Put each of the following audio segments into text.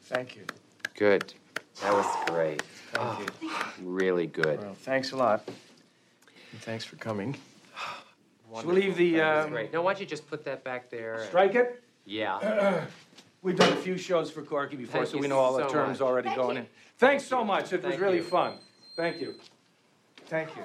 Thank you. Good. That was great. Thank you. Really good. Well, thanks a lot. And thanks for coming. Should we leave That was the... great. No, why don't you just put that back there? Strike it? Yeah. We've done a few shows for Corky before, Thank so you we know all the so terms much. already going in. Thanks so much. It was Thank really you. fun. Thank you. Thank you.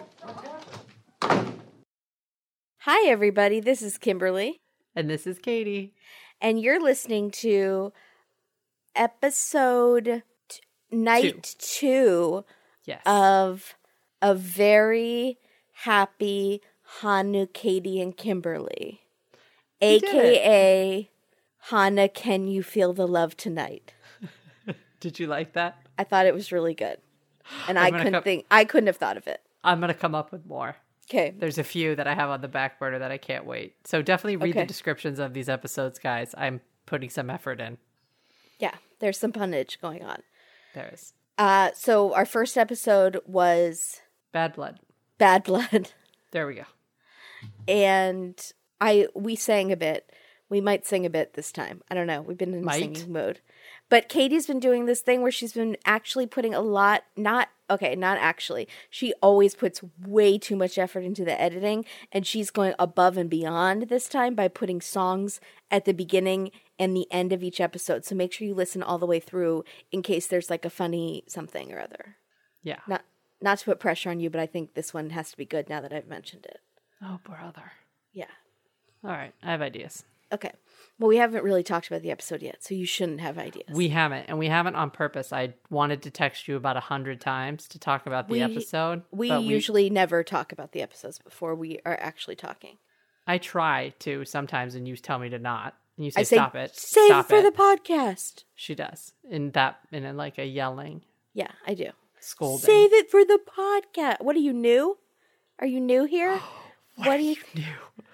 Hi, everybody. This is Kimberly. And this is Katie. And you're listening to episode night 2 Yes. of A Very Happy Hanu, Katie, and Kimberly. We did AKA Hana, Can You Feel the Love Tonight? Did you like that? I thought it was really good. And I couldn't have thought of it. I'm going to come up with more. Okay. There's a few that I have on the back burner that I can't wait. So definitely read Okay. the descriptions of these episodes, guys. I'm putting some effort in. Yeah, there's some punnage going on. There is. So our first episode was Bad Blood. Bad Blood. There we go. And we sang a bit. We might sing a bit this time. I don't know. We've been in a singing mode. But Katie's been doing this thing where she's been actually putting a lot, not actually. She always puts way too much effort into the editing, and she's going above and beyond this time by putting songs at the beginning and the end of each episode. So make sure you listen all the way through in case there's like a funny something or other. Yeah. Not to put pressure on you, but I think this one has to be good now that I've mentioned it. Oh, brother. Yeah. All right. I have ideas. Okay. Well, we haven't really talked about the episode yet, so you shouldn't have ideas. We haven't, and we haven't on purpose. I wanted to text you about 100 times to talk about the episode. We usually never talk about the episodes before we are actually talking. I try to sometimes, and you tell me to not. And you say, I say, stop it. Save Stop it for it. the podcast. She does. In like a yelling, Yeah, I do. scolding. Save it for the podcast. What are you new? Are you new here? what are you new?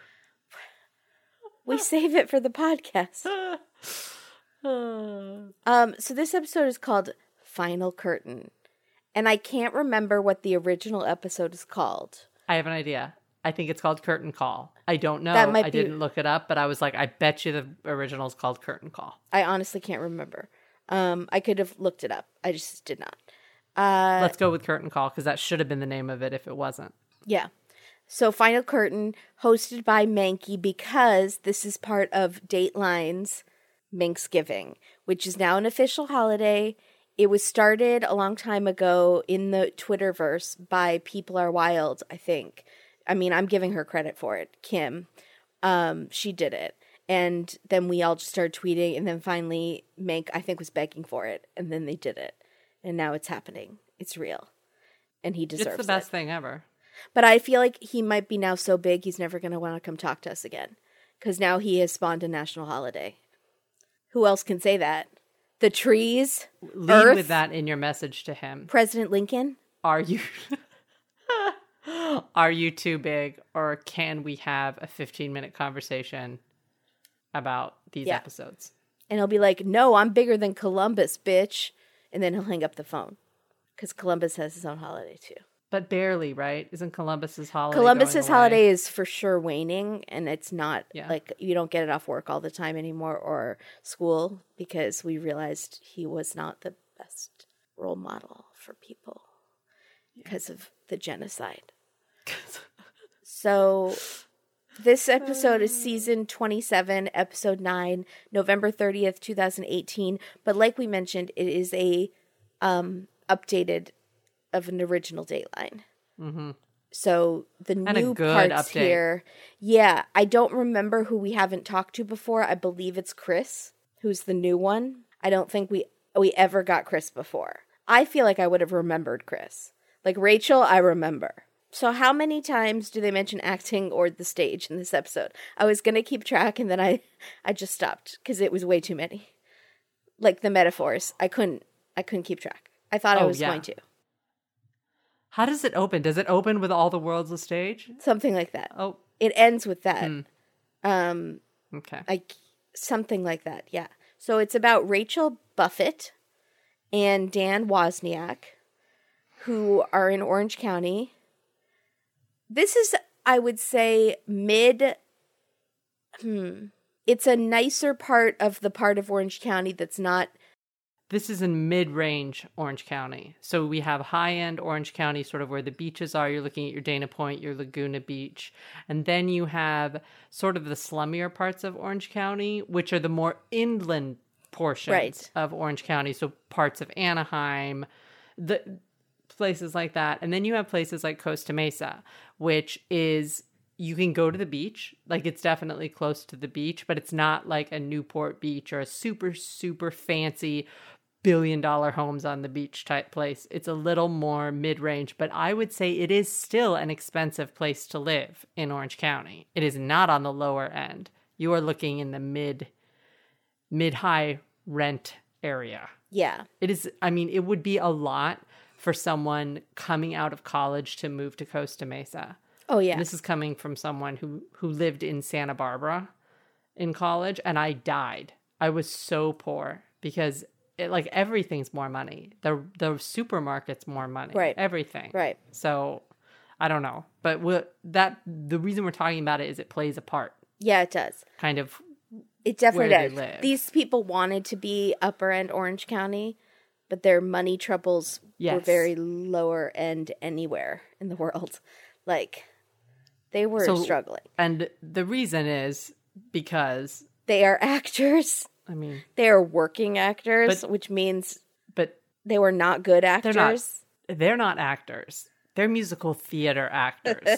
We save it for the podcast. So this episode is called Final Curtain. And I can't remember what the original episode is called. I have an idea. I think it's called Curtain Call. I don't know. That might I be- didn't look it up, but I was like, I bet you the original is called Curtain Call. I honestly can't remember. I could have looked it up. I just did not. Let's go with Curtain Call because that should have been the name of it if it wasn't. Yeah. So Final Curtain, hosted by Mankey, because this is part of Dateline's Manksgiving, which is now an official holiday. It was started a long time ago in the Twitterverse by People Are Wild, I think. I mean, I'm giving her credit for it. Kim. She did it. And then we all just started tweeting, and then finally Mank, I think, was begging for it, and then they did it. And now it's happening. It's real. And he deserves it. It's the best thing ever. But I feel like he might be now so big, he's never going to want to come talk to us again. Because now he has spawned a national holiday. Who else can say that? The trees? Lead Earth? with that in your message to him. President Lincoln? Are you are you too big, or can we have a 15-minute conversation about these episodes? And he'll be like, no, I'm bigger than Columbus, bitch. And then he'll hang up the phone. Because Columbus has his own holiday, too. But barely, right? Isn't Columbus's holiday Columbus's going away? holiday is for sure waning, and it's not like you don't get it off work all the time anymore or school, because we realized he was not the best role model for people because of the genocide. So this episode is season 27, episode 9, November 30th, 2018. But like we mentioned, it is a updated of an original Dateline. Mm-hmm. So the And a new good parts update. here. Yeah, I don't remember who we haven't talked to before. I believe it's Chris, who's the new one. I don't think we ever got Chris before. I feel like I would have remembered Chris. Like Rachel, I remember. So how many times do they mention acting or the stage in this episode? I was going to keep track, and then I just stopped because it was way too many. Like the metaphors. I couldn't keep track. I thought I was going to. How does it open? Does it open with all the world's a stage? Something like that. Oh. It ends with that. Okay. Something like that, yeah. So it's about Rachel Buffett and Dan Wozniak, who are in Orange County. This is, I would say, it's a nicer part of Orange County that's not this is in mid-range Orange County. So we have high-end Orange County, sort of where the beaches are. You're looking at your Dana Point, your Laguna Beach. And then you have sort of the slummier parts of Orange County, which are the more inland portions of Orange County. So parts of Anaheim, the places like that. And then you have places like Costa Mesa, which is... You can go to the beach, like it's definitely close to the beach, but it's not like a Newport Beach or a super, super fancy billion-dollar homes on the beach type place. It's a little more mid-range, but I would say it is still an expensive place to live in Orange County. It is not on the lower end. You are looking in the mid-high rent area. Yeah. It is, I mean, it would be a lot for someone coming out of college to move to Costa Mesa. Oh, yeah. This is coming from someone who lived in Santa Barbara in college, and I died. I was so poor because everything's more money. The supermarket's more money. Right. Everything. Right. So I don't know, but the reason we're talking about it is it plays a part. Yeah, it does. Kind of. It definitely where does. they live. These people wanted to be upper end Orange County, but their money troubles were very lower end anywhere in the world. Like. They were struggling. And the reason is because... They are actors. I mean... They are working actors, which means... But... They were not good actors. They're not actors. They're musical theater actors.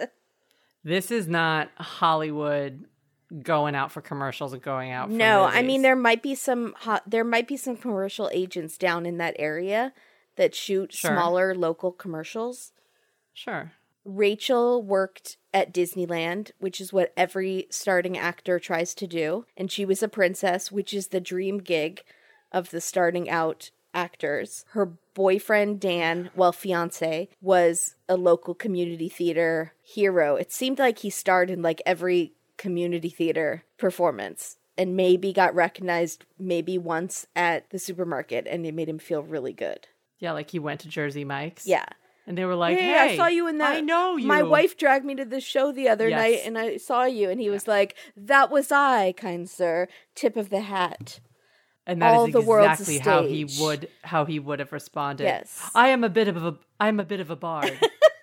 This is not Hollywood going out for commercials and going out for No, movies. I mean, there might be some commercial agents down in that area that shoot smaller local commercials. Sure. Rachel worked at Disneyland, which is what every starting actor tries to do. And she was a princess, which is the dream gig of the starting out actors. Her boyfriend, Dan, fiance, was a local community theater hero. It seemed like he starred in like every community theater performance and maybe got recognized maybe once at the supermarket, and it made him feel really good. Yeah, like he went to Jersey Mike's. Yeah. And they were like, hey, I saw you in that. I know you. My wife dragged me to the show the other night, and I saw you. And he was like, that was I, kind sir. Tip of the hat. And that All is the world's a exactly stage. how he would have responded. Yes. I'm a bit of a bard.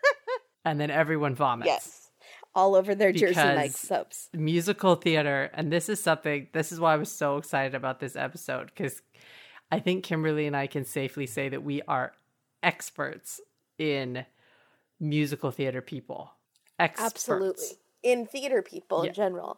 And then everyone vomits. Yes. All over their Jersey Because Mike subs. Musical theater, and this is why I was so excited about this episode, because I think Kimberly and I can safely say that we are experts in musical theater people. Experts. Absolutely. In theater people in general.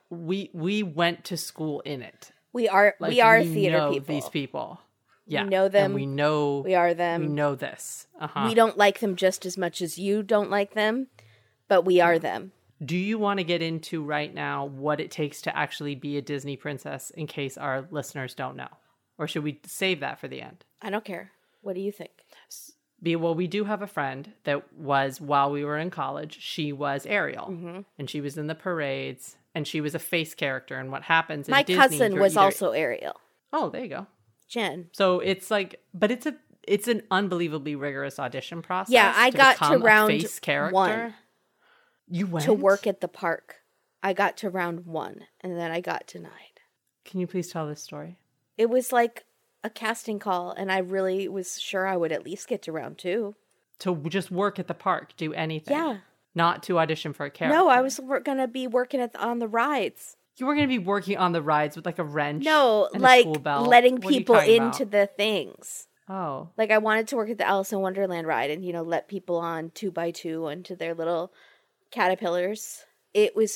We went to school in it. We are theater know people. These people. Yeah. We know them. And we know we are them. We know this. Uh-huh. We don't like them just as much as you don't like them, but we are them. Do you want to get into right now what it takes to actually be a Disney princess in case our listeners don't know? Or should we save that for the end? I don't care. What do you think? Well, we do have a friend that was, while we were in college, she was Ariel. Mm-hmm. And she was in the parades, and she was a face character. And what happens in Disney... My cousin was also Ariel. Oh, there you go. Jen. So it's like... But it's an unbelievably rigorous audition process. Yeah, I got to round face character. 1. You went? To work at the park. I got to round 1, and then I got denied. Can you please tell this story? It was like a casting call, and I really was sure I would at least get to round 2. To just work at the park, do anything. Yeah. Not to audition for a character. No, I was going to be working on the rides. You were going to be working on the rides with like a wrench. No, and like a school belt. letting What are you people talking into about? the things. Oh. Like I wanted to work at the Alice in Wonderland ride and, let people on 2x2 onto their little caterpillars. It was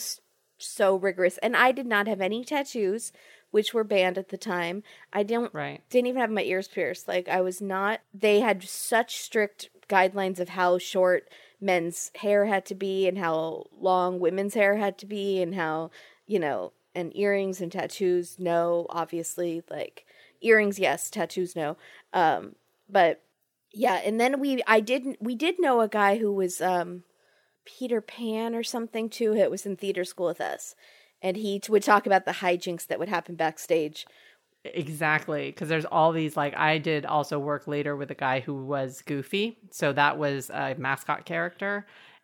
so rigorous. And I did not have any tattoos, which were banned at the time. I didn't even have my ears pierced. Like I was not, they had such strict guidelines of how short men's hair had to be and how long women's hair had to be and how, and earrings and tattoos, no, obviously, like earrings, yes, tattoos, no. But yeah, and then we did know a guy who was Peter Pan or something too. It was in theater school with us. And he would talk about the hijinks that would happen backstage. Exactly, because there's all these, like, I did also work later with a guy who was Goofy, so that was a mascot character,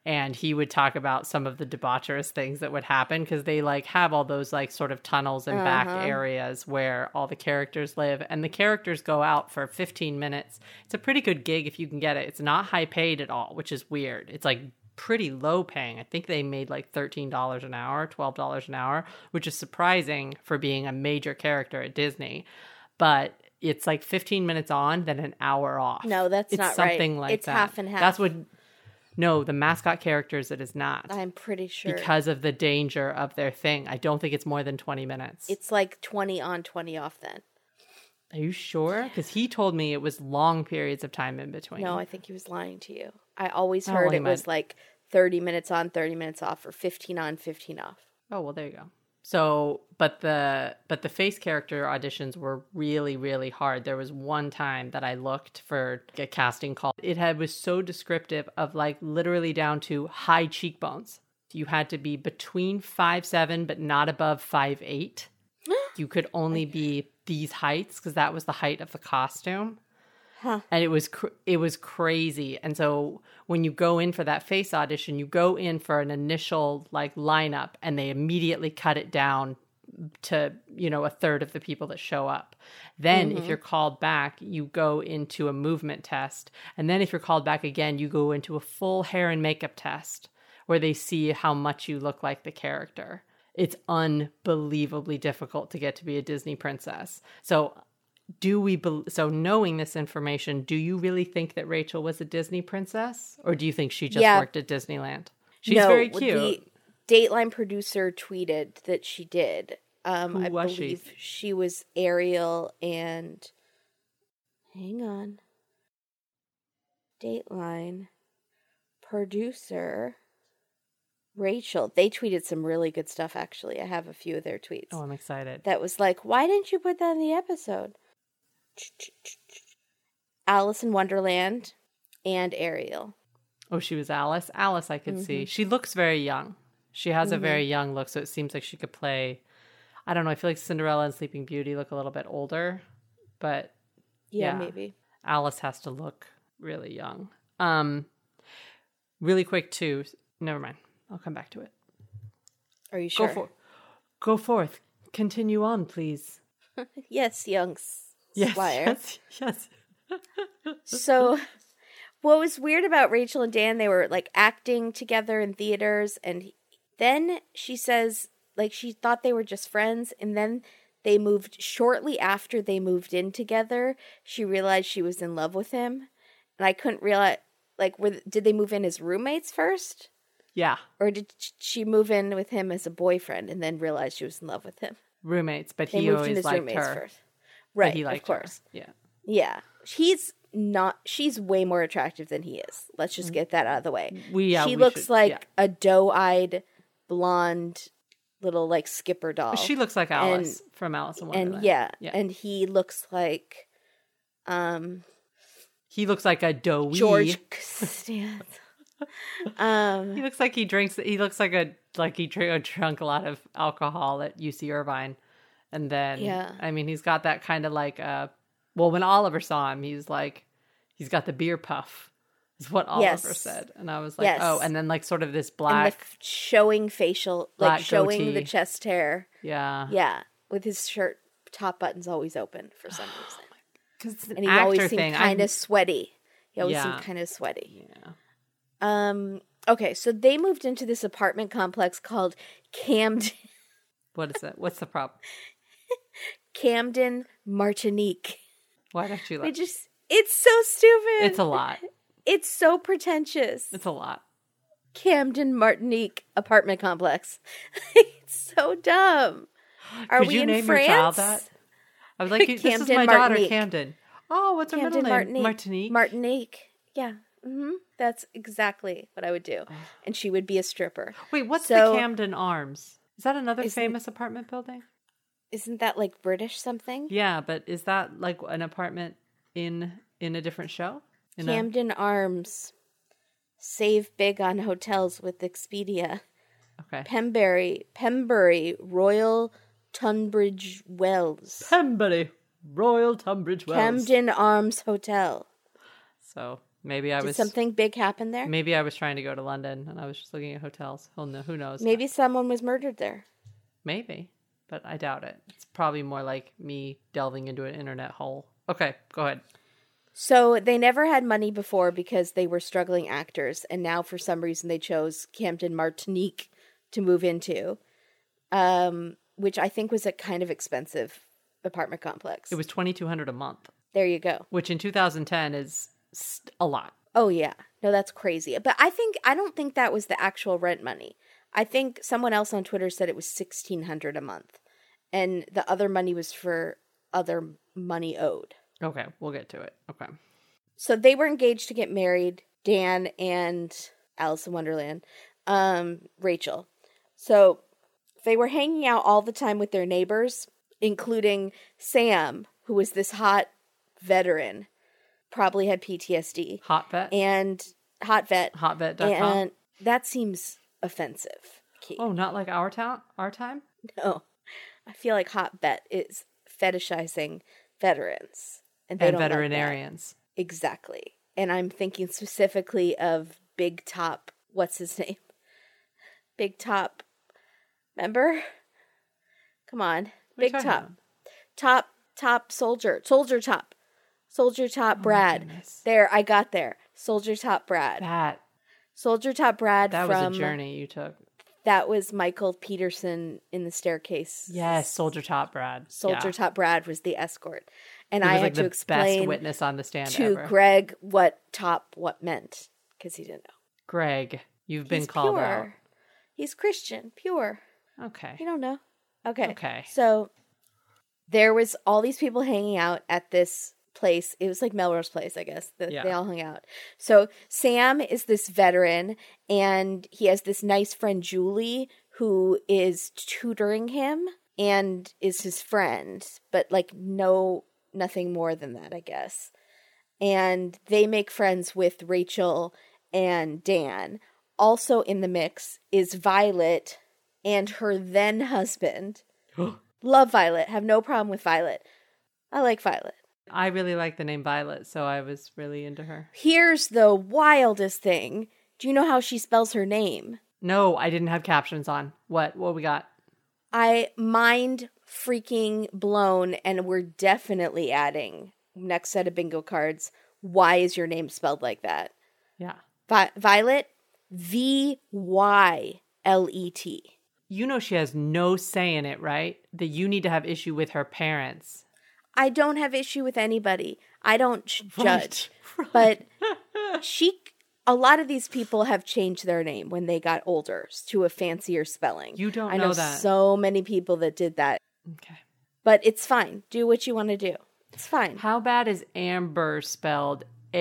And he would talk about some of the debaucherous things that would happen because they like have all those like sort of tunnels and back areas where all the characters live. And the characters go out for 15 minutes. It's a pretty good gig if you can get it. It's not high paid at all, which is weird. It's like pretty low paying. I think they made like $13 an hour, $12 an hour, which is surprising for being a major character at Disney. But it's like 15 minutes on, then an hour off. No, that's it's not right. something like it's that. Half and half. That's what... No, the mascot characters, it is not. I'm pretty sure. Because of the danger of their thing. I don't think it's more than 20 minutes. It's like 20 on, 20 off then. Are you sure? Because he told me it was long periods of time in between. No, I think he was lying to you. I always heard it was like 30 minutes on, 30 minutes off, or 15 on, 15 off. Oh, well, there you go. So, but the face character auditions were really, really hard. There was one time that I looked for a casting call. Was so descriptive of like literally down to high cheekbones. You had to be between 5'7", but not above 5'8". You could only be these heights because that was the height of the costume. Huh. And it was crazy. And so when you go in for that face audition, you go in for an initial like lineup and they immediately cut it down to, a third of the people that show up. Then if you're called back, you go into a movement test. And then if you're called back again, you go into a full hair and makeup test where they see how much you look like the character. It's unbelievably difficult to get to be a Disney princess. So knowing this information, do you really think that Rachel was a Disney princess? Or do you think she just worked at Disneyland? She's very cute. The Dateline producer tweeted that she did. I believe she was Ariel and... Hang on. Dateline producer Rachel. They tweeted some really good stuff, actually. I have a few of their tweets. Oh, I'm excited. That was like, why didn't you put that in the episode? Alice in Wonderland and Ariel. Oh, she was Alice? Alice, I could see. She looks very young. She has a very young look, so it seems like she could play... I don't know, I feel like Cinderella and Sleeping Beauty look a little bit older, but... Yeah, maybe. Alice has to look really young. Really quick, too. Never mind. I'll come back to it. Are you sure? Go forth. Continue on, please. Yes, young Squire. Yes. So, what was weird about Rachel and Dan, they were like acting together in theaters, and then she says, like, she thought they were just friends, and then they moved, shortly after they moved in together, she realized she was in love with him, and I couldn't realize, like, did they move in as roommates first? Yeah. Or did she move in with him as a boyfriend and then realize she was in love with him? Roommates, but he always liked her. First. Right, he liked of course. Her. Yeah. Yeah. She's way more attractive than he is. Let's just get that out of the way. She looks like a doe-eyed, blonde, little, like, Skipper doll. She looks like Alice from Alice in Wonderland. And and he looks like... he looks like a doughy. George Costanza. He looks like he drank a lot of alcohol at UC Irvine. And then, I mean, he's got that kind of like, when Oliver saw him, he's got the beer puff, is what Oliver said. And I was like, oh, and then like sort of this black. And the showing facial, like showing goatee. the chest hair. Yeah. Yeah. With his shirt, top button's always open for some reason. Because it's an and he actor always thing. seemed kind of sweaty. He always seemed kind of sweaty. Yeah. Okay, so they moved into this apartment complex called Camden. What is it? What's the problem? Camden, Martinique. Why don't you like it's so stupid. It's a lot. It's so pretentious. It's a lot. Camden, Martinique apartment complex. It's so dumb. Are Could we you in name France? your child that? I was like, this is my daughter, Camden. Oh, what's her middle name? Martinique. Martinique. Yeah. That's exactly what I would do. And she would be a stripper. Wait, what's the Camden Arms? Is that another famous apartment building? Isn't that like British something? Yeah, but is that like an apartment in a different show? Camden Arms. Save big on hotels with Expedia. Okay. Pembury, Royal Tunbridge Wells. Pembury, Royal Tunbridge Wells. Camden Arms Hotel. So Maybe I Did was something big happen there? Maybe I was trying to go to London and I was just looking at hotels. Who knows? Maybe someone was murdered there. Maybe, but I doubt it. It's probably more like me delving into an internet hole. Okay, go ahead. So they never had money before because they were struggling actors, and now for some reason they chose Camden, Martinique to move into, which I think was a kind of expensive apartment complex. It was $2,200 a month, There you go. which in 2010 is a lot. Oh yeah. No, that's crazy. But I don't think that was the actual rent money. I think someone else on Twitter said it was $1,600 a month. And the other money was for other money owed. Okay, we'll get to it. Okay. So they were engaged to get married, Dan and Alice in Wonderland, Rachel. So they were hanging out all the time with their neighbors, including Sam, who was this hot veteran, probably had PTSD. Hot vet? And hot vet. Hotvet.com? And that seems offensive. Kate. Oh, not like our time? No. I feel like hot vet is fetishizing veterans. And they And don't like that. veterinarians. Exactly. And I'm thinking specifically of Big Top. What's his name? Big Top. Remember? Come on. What are you Big talking Top. about? Top Soldier. Soldier Top. Soldier Top Brad. goodness. There, I got there. Soldier Top Brad. That Soldier Top Brad was from... a journey you took. That was Michael Peterson in the staircase. Yes, Soldier Top Brad. Soldier Yeah. Top Brad was the escort. And He I was had like to the explain best witness on the stand to ever. Greg what meant. Because he didn't know. Greg, you've been He's called pure. He's Christian, pure. out. Okay. You don't know. Okay. Okay. So there was all these people hanging out at this place. It was like Melrose Place, I guess. Yeah. They all hung out. So Sam is this veteran, and he has this nice friend, Julie, who is tutoring him and is his friend, but like nothing more than that, I guess. And they make friends with Rachel and Dan. Also in the mix is Violet and her then husband. Love Violet. Have no problem with Violet. I like Violet. I really like the name Violet, so I was really into her. Here's the wildest thing. Do you know how she spells her name? No, I didn't have captions on. What we got? I mind freaking blown, and we're definitely adding next set of bingo cards. Why is your name spelled like that? Yeah. Violet, Vylet. You know she has no say in it, right? That you need to have issue with her parents. I don't have issue with anybody. I don't judge. Right. But a lot of these people have changed their name when they got older to a fancier spelling. You don't I know know that. so many people that did that. Okay. But it's fine. Do what you want to do. It's fine. How bad is Amber spelled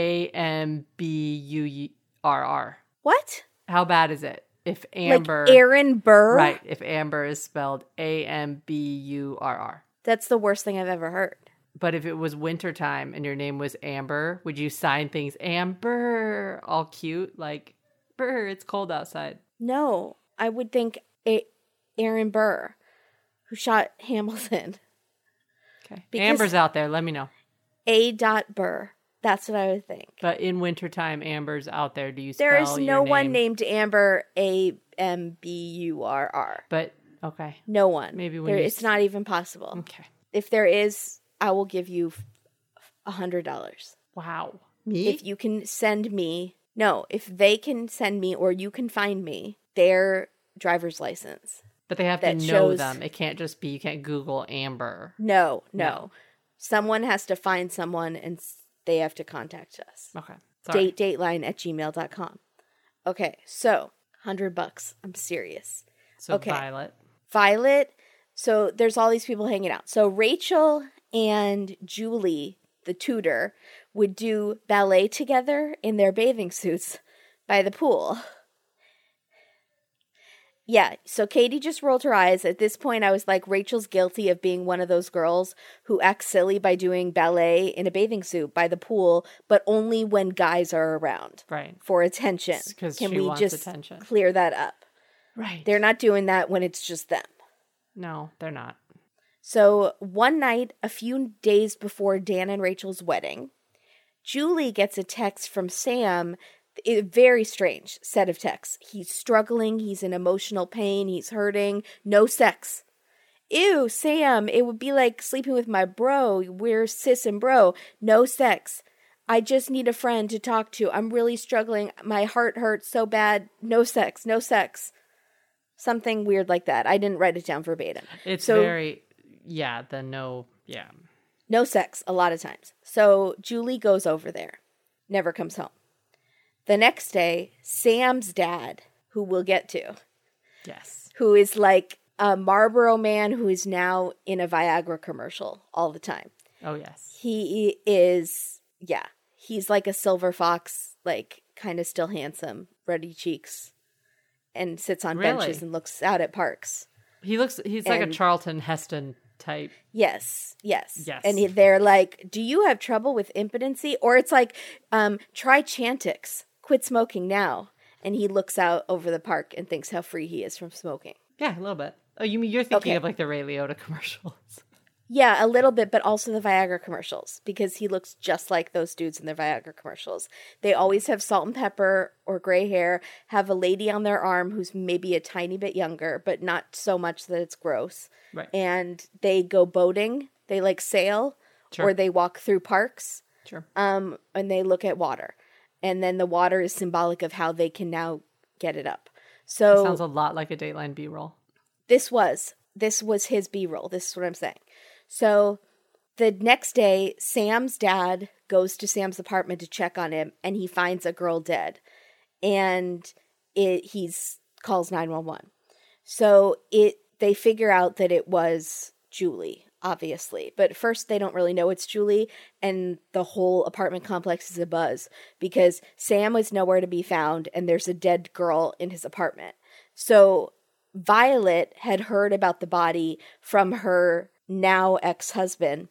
Amburr? What? How bad is it? If Amber, Like Aaron Burr? right? If Amber is spelled Amburr. That's the worst thing I've ever heard. But if it was wintertime and your name was Amber, would you sign things Amber, all cute, like, Burr, it's cold outside? No, I would think Aaron Burr, who shot Hamilton. Okay. Because- Amber's out there, let me know. A. Burr. That's what I would think. But in wintertime, Amber's out there. Do you spell There is your no one name? named Amber, Amburr. But, okay. No one. Maybe when you it's not even possible. Okay. If there is, I will give you $100. Wow. Me? If you can send me, if they can send me or you can find me their driver's license. But they have to that know shows- them. It can't just be, you can't Google Amber. No. No. Someone has to find someone and they have to contact us. Okay. Sorry. Dateline@gmail.com. Okay, so $100. I'm serious. So okay. Violet. So there's all these people hanging out. So Rachel and Julie, the tutor, would do ballet together in their bathing suits by the pool. Yeah, so Katie just rolled her eyes. At this point, I was like, Rachel's guilty of being one of those girls who acts silly by doing ballet in a bathing suit by the pool, but only when guys are around. Right. For attention. 'Cause Can she we wants just attention. clear that up? Right. They're not doing that when it's just them. No, they're not. So one night, a few days before Dan and Rachel's wedding, Julie gets a text from Sam. A very strange set of texts. He's struggling. He's in emotional pain. He's hurting. No sex. Ew, Sam, it would be like sleeping with my bro. We're sis and bro. No sex. I just need a friend to talk to. I'm really struggling. My heart hurts so bad. No sex. No sex. Something weird like that. I didn't write it down verbatim. It's so, very, yeah, the no, yeah. No sex a lot of times. So Julie goes over there. Never comes home. The next day, Sam's dad, who we'll get to. Yes. Who is like a Marlboro man who is now in a Viagra commercial all the time. Oh, yes. He is, yeah. He's like a silver fox, like kind of still handsome, ruddy cheeks, and sits on benches and looks out at parks. He's like a Charlton Heston type. Yes. And they're like, do you have trouble with impotency? Or it's like, try Chantix. Quit smoking now. And he looks out over the park and thinks how free he is from smoking. Yeah, a little bit. Oh, you mean you're thinking of like the Ray Liotta commercials? Yeah, a little bit, but also the Viagra commercials, because he looks just like those dudes in their Viagra commercials. They always have salt and pepper or gray hair, have a lady on their arm who's maybe a tiny bit younger, but not so much that it's gross. Right. And they go boating, they like sail, or they walk through parks. Sure. And they look at water. And then the water is symbolic of how they can now get it up. So that sounds a lot like a Dateline B-roll. This was his B-roll. This is what I'm saying. So the next day, Sam's dad goes to Sam's apartment to check on him, and he finds a girl dead. And he calls 911. So they figure out that it was Julie, obviously. But first, they don't really know it's Julie, and the whole apartment complex is abuzz because Sam was nowhere to be found, and there's a dead girl in his apartment. So Violet had heard about the body from her now ex-husband.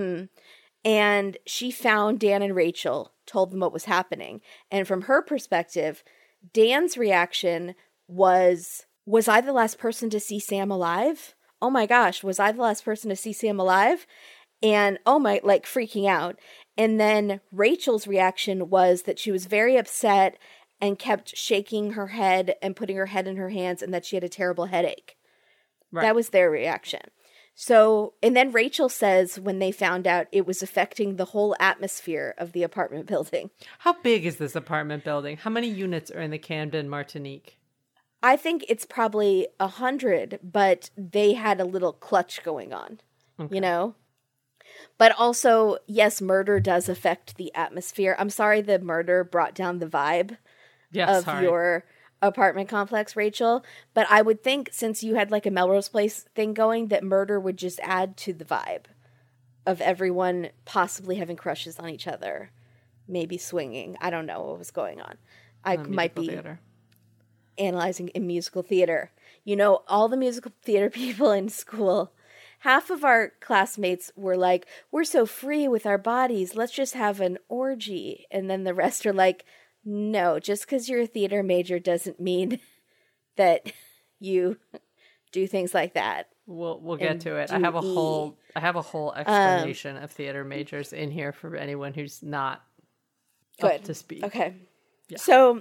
And she found Dan and Rachel, told them what was happening. And from her perspective, Dan's reaction was I the last person to see Sam alive? Oh my gosh, was I the last person to see Sam alive? And oh my, like freaking out. And then Rachel's reaction was that she was very upset and kept shaking her head and putting her head in her hands, and that she had a terrible headache. Right. That was their reaction. So, and then Rachel says when they found out it was affecting the whole atmosphere of the apartment building. How big is this apartment building? How many units are in the Camden Martinique? I think it's probably 100, but they had a little clutch going on, you know? But also, yes, murder does affect the atmosphere. I'm sorry the murder brought down the vibe of your apartment complex, Rachel. But I would think since you had like a Melrose Place thing going, that murder would just add to the vibe of everyone possibly having crushes on each other, maybe swinging. I don't know what was going on. I might be analyzing in musical theater. You know, all the musical theater people in school, half of our classmates were like, we're so free with our bodies, let's just have an orgy. And then the rest are like, no, just because you're a theater major doesn't mean that you do things like that. We'll get to it. I have a whole explanation of theater majors in here for anyone who's not up to speed. Okay. Yeah. So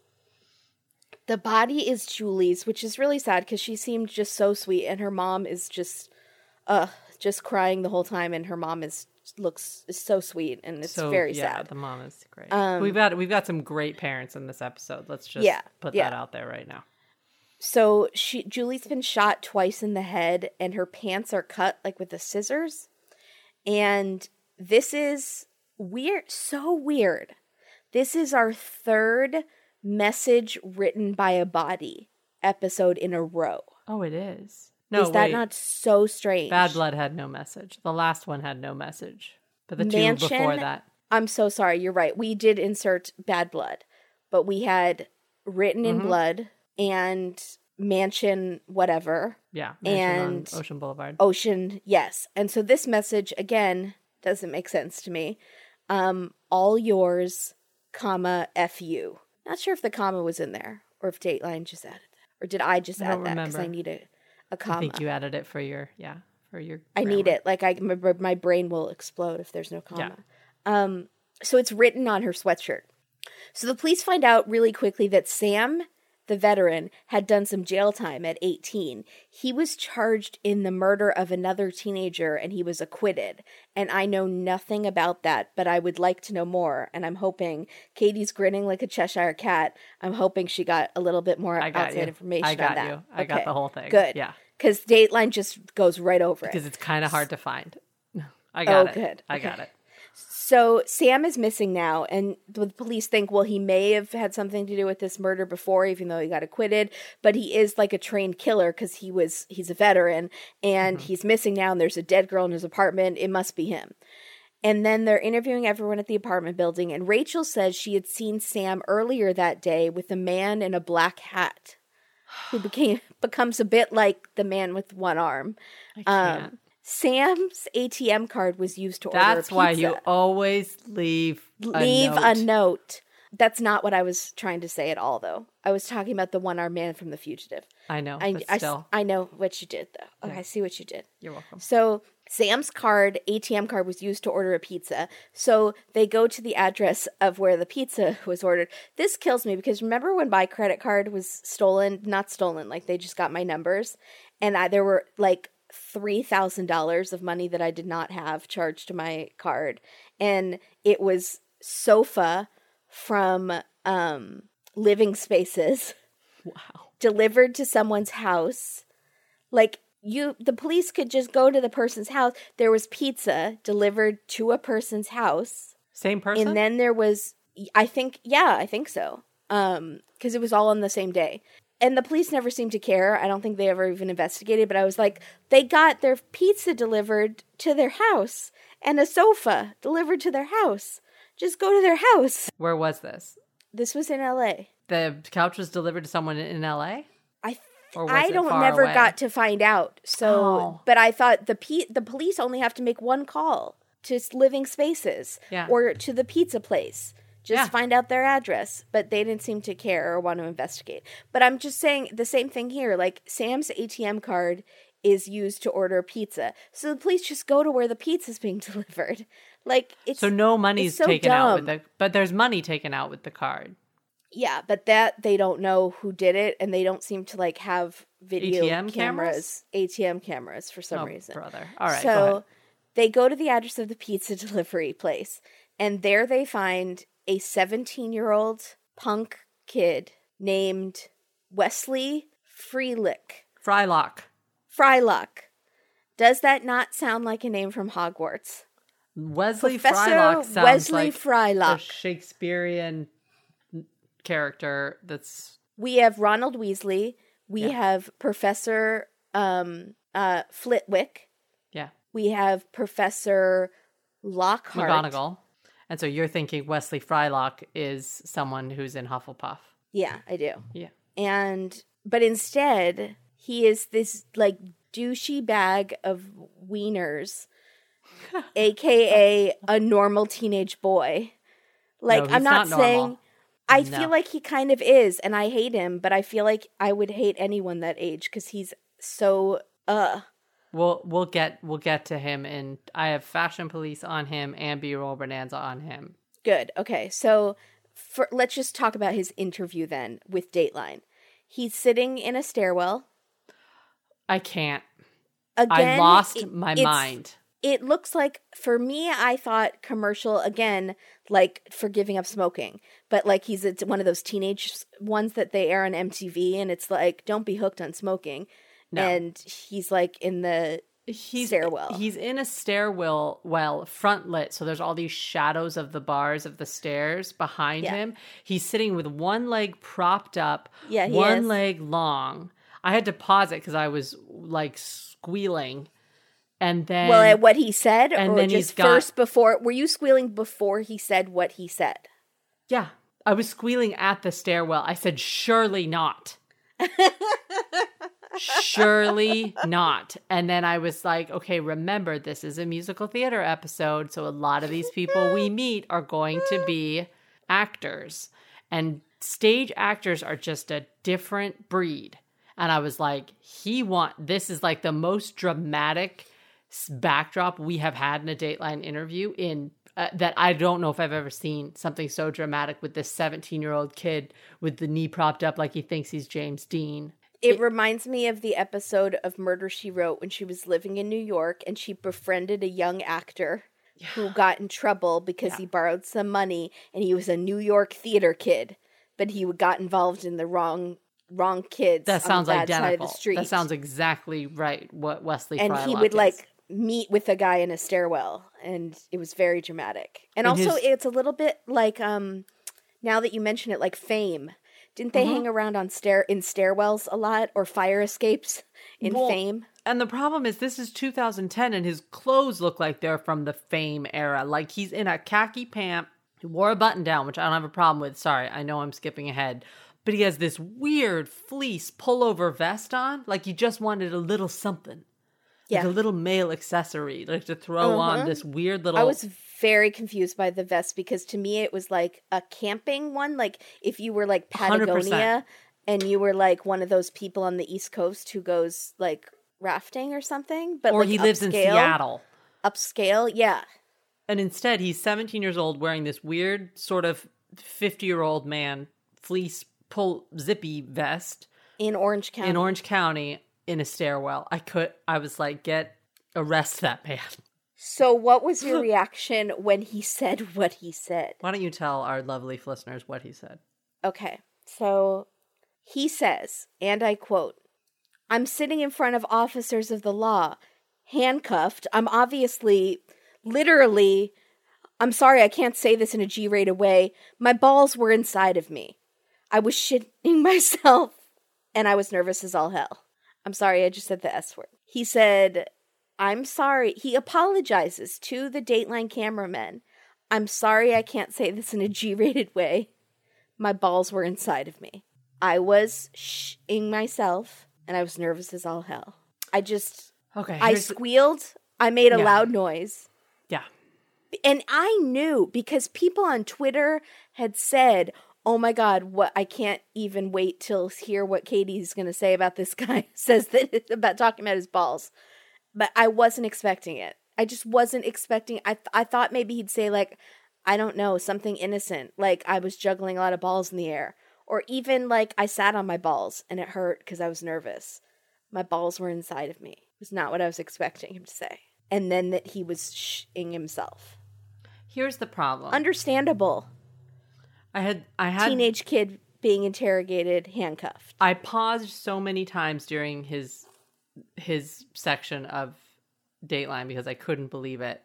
the body is Julie's, which is really sad because she seemed just so sweet, and her mom is just crying the whole time, and her mom looks so sweet, and it's very sad. The mom is great. We've got some great parents in this episode. Let's just put that out there right now. So Julie's been shot twice in the head, and her pants are cut like with the scissors. And this is weird, so weird. This is our third message written by a body episode in a row. Oh, it is. No, is that not so strange? Bad Blood had no message. The last one had no message. But the two before that. I'm so sorry. You're right. We did insert Bad Blood, but we had Written in Blood and Mansion whatever. Yeah. Mansion on Ocean Boulevard. Ocean, yes. And so this message, again, doesn't make sense to me. All yours, comma, F you. Not sure if the comma was in there or if Dateline just added that. Or did I just add that because I need a comma? I think you added it for your I need it. Like my brain will explode if there's no comma. Yeah. So it's written on her sweatshirt. So the police find out really quickly that Sam, the veteran, had done some jail time at 18. He was charged in the murder of another teenager and he was acquitted. And I know nothing about that, but I would like to know more. And I'm hoping, Katie's grinning like a Cheshire cat, I'm hoping she got a little bit more outside information I got on that. you. I got the whole thing. Good. Yeah. Because Dateline just goes right over it. Because it's kind of hard to find. I got it. Good. I got it. So Sam is missing now, and the police think, well, he may have had something to do with this murder before, even though he got acquitted, but he is like a trained killer because he's a veteran, and he's missing now, and there's a dead girl in his apartment. It must be him. And then they're interviewing everyone at the apartment building, and Rachel says she had seen Sam earlier that day with a man in a black hat who becomes a bit like the man with one arm. I can't. Sam's ATM card was used to order a pizza. That's why you always leave a note. That's not what I was trying to say at all, though. I was talking about the one-armed man from The Fugitive. I know, but still. I know what you did, though. Okay, I see what you did. You're welcome. So Sam's ATM card was used to order a pizza. So they go to the address of where the pizza was ordered. This kills me because remember when my credit card was stolen? Not stolen, like they just got my numbers. And there were like $3,000 of money that I did not have charged to my card. And it was sofa from Living Spaces. Wow. Delivered to someone's house. Like the police could just go to the person's house. There was pizza delivered to a person's house. Same person? And then there was, I think so. Because it was all on the same day. And the police never seemed to care. I don't think they ever even investigated, but I was like, they got their pizza delivered to their house and a sofa delivered to their house. Just go to their house. Where was this? This was in LA. The couch was delivered to someone in LA? I never got to find out. So, But I thought the police only have to make one call to Living Spaces or to the pizza place. Just find out their address. But they didn't seem to care or want to investigate. But I'm just saying the same thing here. Like, Sam's ATM card is used to order pizza. So the police just go to where the pizza's being delivered. Like, it's so no money's so taken dumb. out but there's money taken out with the card. Yeah, but that they don't know who did it, and they don't seem to like have video ATM cameras, ATM cameras for some reason. Brother. All right. So they go to the address of the pizza delivery place, and there they find a 17-year-old punk kid named Wesley Frylock. Does that not sound like a name from Hogwarts? Wesley Professor Frylock sounds Wesley like Frylock. a Shakespearean character that's... We have Ronald Weasley. We have Professor Flitwick. Yeah. We have Professor Lockhart. McGonagall. And so you're thinking Wesley Frylock is someone who's in Hufflepuff. Yeah, I do. Yeah. But instead, he is this like douchey bag of wieners, aka a normal teenage boy. Like, No, I'm not saying normal. I feel like he kind of is, and I hate him, but I feel like I would hate anyone that age because he's so We'll get to him, and I have Fashion Police on him and B-roll Bonanza on him. Good. Okay, so let's just talk about his interview then with Dateline. He's sitting in a stairwell. I can't. Again, I lost my mind. It looks like, for me, I thought commercial, again, like for giving up smoking. But like he's one of those teenage ones that they air on MTV, and it's like, don't be hooked on smoking. No. And he's like in the stairwell. He's in a stairwell, front lit. So there's all these shadows of the bars of the stairs behind him. He's sitting with one leg propped up, one leg long. I had to pause it because I was like squealing. And then, well, at what he said, and or then just first before? Were you squealing before he said what he said? Yeah, I was squealing at the stairwell. I said, "Surely not." Surely not. And then I was like, okay, remember, this is a musical theater episode, so a lot of these people we meet are going to be actors. And stage actors are just a different breed. And I was like, this is like the most dramatic backdrop we have had in a Dateline interview in that I don't know if I've ever seen something so dramatic with this 17-year-old kid with the knee propped up like he thinks he's James Dean. It reminds me of the episode of Murder, She Wrote when she was living in New York and she befriended a young actor who got in trouble because he borrowed some money and he was a New York theater kid, but he got involved in the wrong kids. That sounds on the bad side of identical. the street. That sounds exactly right. What Wesley and Frylock he would is. like meet with a guy in a stairwell, and it was very dramatic. And also, it's a little bit like now that you mention it, like Fame. Didn't they hang around on in stairwells a lot, or fire escapes in Fame? And the problem is, this is 2010, and his clothes look like they're from the Fame era. Like, he's in a khaki pant, he wore a button down, which I don't have a problem with. Sorry, I know I'm skipping ahead. But he has this weird fleece pullover vest on, like he just wanted a little something. Like a little male accessory, like to throw on this weird little... I was very confused by the vest because to me it was like a camping one. Like if you were like Patagonia 100%. and you were like one of those people on the East Coast who goes like rafting or something. But or like he lives in Seattle. Upscale, yeah. And instead, he's 17 years old wearing this weird sort of 50-year-old man fleece zippy vest. In Orange County. In a stairwell. I was like, arrest that man. So what was your reaction when he said what he said? Why don't you tell our lovely listeners what he said? Okay, so he says, and I quote, "I'm sitting in front of officers of the law, handcuffed. I'm obviously, literally, I'm sorry I can't say this in a G-rated way. My balls were inside of me. I was shitting myself, and I was nervous as all hell. I'm sorry, I just said the S word." He said, "I'm sorry." He apologizes to the Dateline cameramen. "I'm sorry I can't say this in a G-rated way. My balls were inside of me. I was shitting myself, and I was nervous as all hell." I squealed. I made a loud noise. Yeah. And I knew because people on Twitter had said, "Oh my God, what, I can't even wait till hear what Katie's going to say about this guy." Says that about talking about his balls. But I wasn't expecting it. I just wasn't expecting. I thought maybe he'd say like, I don't know, something innocent. Like I was juggling a lot of balls in the air. Or even like I sat on my balls and it hurt because I was nervous. My balls were inside of me. It was not what I was expecting him to say. And then that he was shitting himself. Here's the problem. Understandable. I had teenage kid being interrogated, handcuffed. I paused so many times during his section of Dateline because I couldn't believe it.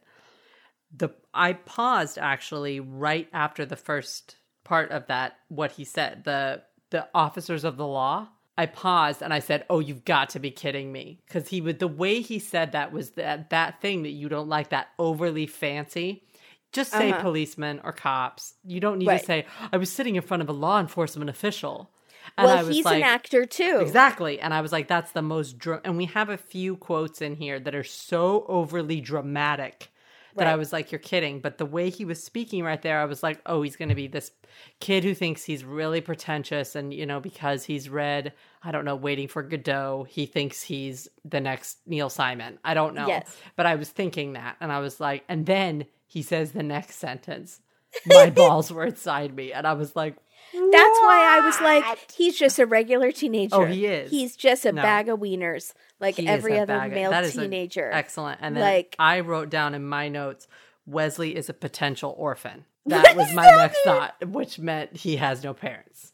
I paused actually right after the first part of that, what he said, the officers of the law. I paused and I said, "Oh, you've got to be kidding me." Because the way he said that was that thing that you don't like, that overly fancy. Just say policeman or cops. You don't need to say, "I was sitting in front of a law enforcement official." And well, I was he's like, an actor too. Exactly. And I was like, that's the most... and we have a few quotes in here that are so overly dramatic that I was like, you're kidding. But the way he was speaking right there, I was like, oh, he's going to be this kid who thinks he's really pretentious. And, because he's read, I don't know, Waiting for Godot, he thinks he's the next Neil Simon. I don't know. Yes. But I was thinking that. And I was like, and then he says the next sentence, "My balls were inside me." And I was like, that's why I was like, he's just a regular teenager. Oh, he is. He's just a bag of wieners, like He every is a other bag of- male that is teenager. Excellent. And then Like- I wrote down in my notes, Wesley is a potential orphan. That was my next thought, which meant he has no parents.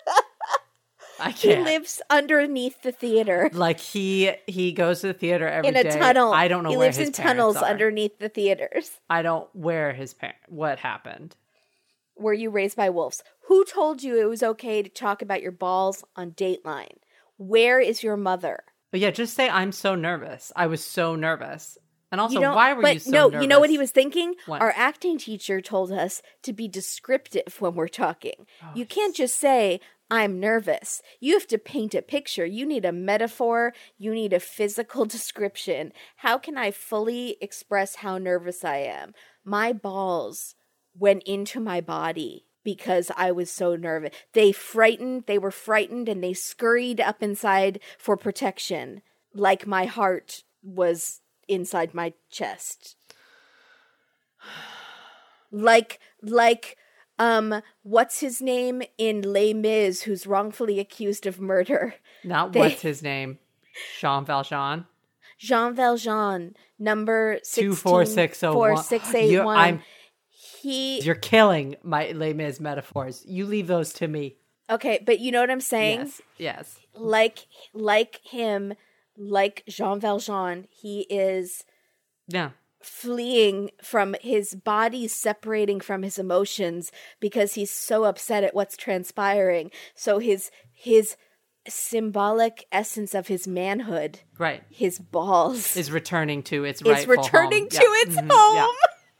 I He can't. lives underneath the theater Like he goes to the theater every day. in a tunnel. I don't know he where lives his in parents tunnels are. underneath the theaters. I don't where his parents. What happened? Were you raised by wolves? Who told you it was okay to talk about your balls on Dateline? Where is your mother? But yeah, just say I'm so nervous. I was so nervous. And also, You don't- why were but you so no, nervous? you know what he was thinking? What? Our acting teacher told us to be descriptive when we're talking. Oh, You can't just say, I'm nervous. You have to paint a picture. You need a metaphor. You need a physical description. How can I fully express how nervous I am? My balls went into my body because I was so nervous. They were frightened and they scurried up inside for protection. Like my heart was inside my chest. Like, what's his name in Les Mis, who's wrongfully accused of murder? Not what's his name? Jean Valjean? Jean Valjean, number 24601. 4681. You're killing my Les Mis metaphors. You leave those to me. Okay, but you know what I'm saying? Yes. Like him, like Jean Valjean, he is fleeing from his body, separating from his emotions because he's so upset at what's transpiring. So his symbolic essence of his manhood, right, his balls, is returning to its rightful home. home. Yeah.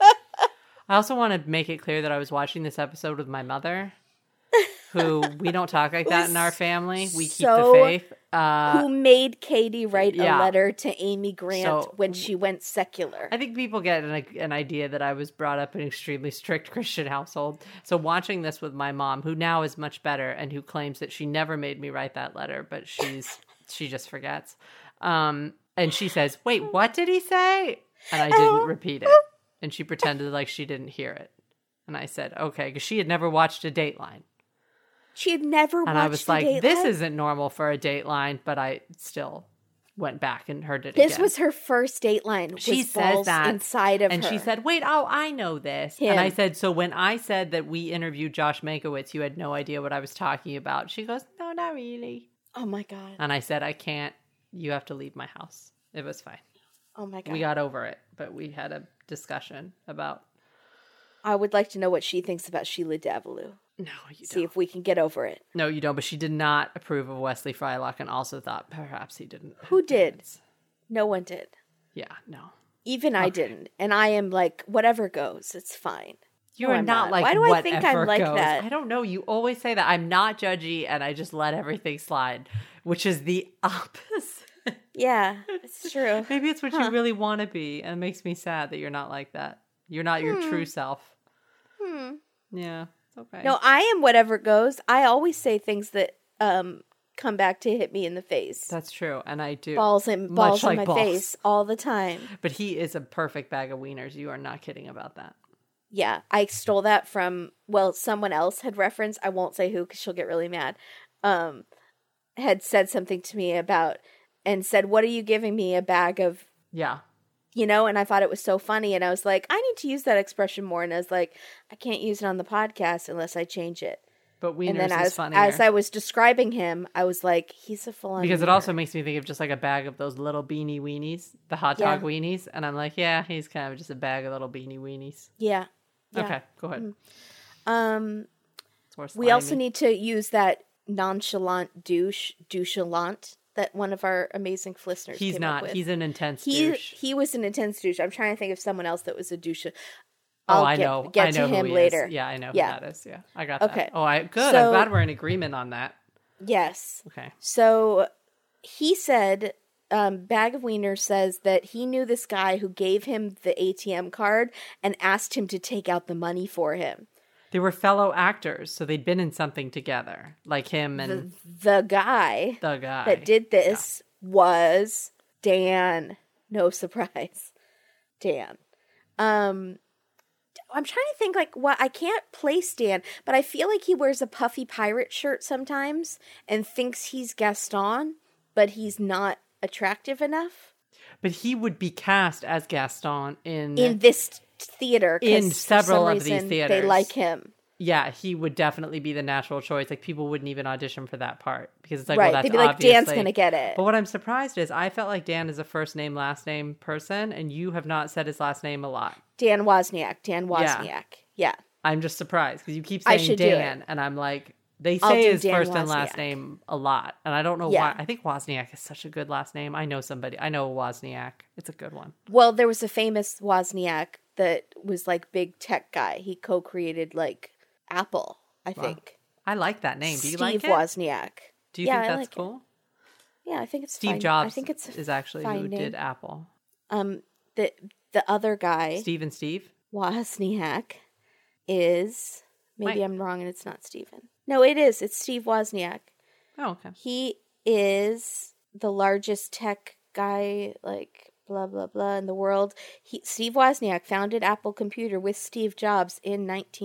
I also want to make it clear that I was watching this episode with my mother, who we don't talk like that in our family. We keep the faith. Who made Katie write a letter to Amy Grant when she went secular. I think people get an idea that I was brought up in an extremely strict Christian household. So watching this with my mom, who now is much better and who claims that she never made me write that letter, but she just forgets. And she says, "Wait, what did he say?" And I didn't repeat it. And she pretended like she didn't hear it. And I said, okay, because she had never watched a Dateline. She had never watched a Dateline? And I was like, this isn't normal for a Dateline, but I still went back and heard it This again. was her first Dateline. She says that inside of and her. she said, wait, I know this. And I said, so when I said that we interviewed Josh Mankiewicz, you had no idea what I was talking about. She goes, no, not really. Oh my God. And I said, I can't. You have to leave my house. It was fine. Oh my God. We got over it, but we had a discussion about... I would like to know what she thinks about Sheila Davalloo. No, you don't. See if we can get over it. No, you don't, but she did not approve of Wesley Frylock and also thought perhaps he didn't. Who did? No one did. Yeah, no. Even I didn't. And I am like, whatever goes, it's fine. You are not like, why do I think I'm like goes. that? I don't know. You always say that. I'm not judgy and I just let everything slide, which is the opposite. Yeah, it's true. Maybe it's what you really want to be, and it makes me sad that you're not like that. You're not your true self. Yeah, it's okay. No, I am whatever goes. I always say things that come back to hit me in the face. That's true, and I do. Balls in my face all the time. But he is a perfect bag of wieners. You are not kidding about that. Yeah, I stole that from, someone else had referenced, I won't say who because she'll get really mad, had said something to me about, and said, what are you giving me, a bag of... Yeah. You know, and I thought it was so funny, and I was like, I need to use that expression more, and I was like, I can't use it on the podcast unless I change it. But wieners and then is funnier. As I was describing him, I was like, he's a full-on Because wiener. it also makes me think of just like a bag of those little beanie weenies, the hot dog weenies, and I'm like, yeah, he's kind of just a bag of little beanie weenies. Yeah. Okay, go ahead. We also need to use that nonchalant douche-alant that one of our amazing listeners He's came not. up with. He's an intense douche. He was an intense douche. I'm trying to think of someone else that was a douche. I know. Get I know to him who he later. Is. Yeah, I know who that is. Yeah, I got okay. that. Oh, good. So, I'm glad we're in agreement on that. Yes. Okay. So he said, Bag of Wieners says that he knew this guy who gave him the ATM card and asked him to take out the money for him. They were fellow actors, so they'd been in something together, like him and the guy that did this was Dan. No surprise, Dan. I'm trying to think I can't place Dan, but I feel like he wears a puffy pirate shirt sometimes and thinks he's Gaston, but he's not attractive enough. But he would be cast as Gaston in this theater. In several of these theaters. They like him. Yeah, he would definitely be the natural choice. Like, people wouldn't even audition for that part because it's like, right. well, that's they'd be like, obviously... Dan's going to get it. But what I'm surprised is I felt like Dan is a first name, last name person, and you have not said his last name a lot. Dan Wozniak. Yeah. I'm just surprised because you keep saying Dan, and I'm like, they say his first and last name a lot, and I don't know why. I think Wozniak is such a good last name. I know a Wozniak. It's a good one. Well, there was a famous Wozniak that was like big tech guy. He co-created like Apple, I think. I like that name. Do you like it? Steve Wozniak. Do you think that's cool? Yeah, I think it's Steve fine. Jobs I think it's is actually who name. did Apple. The other guy, Steve Wozniak, is maybe I'm wrong and it's not Steven. No, it is. It's Steve Wozniak. Oh, okay. He is the largest tech guy, like blah, blah, blah, in the world. Steve Wozniak founded Apple Computer with Steve Jobs in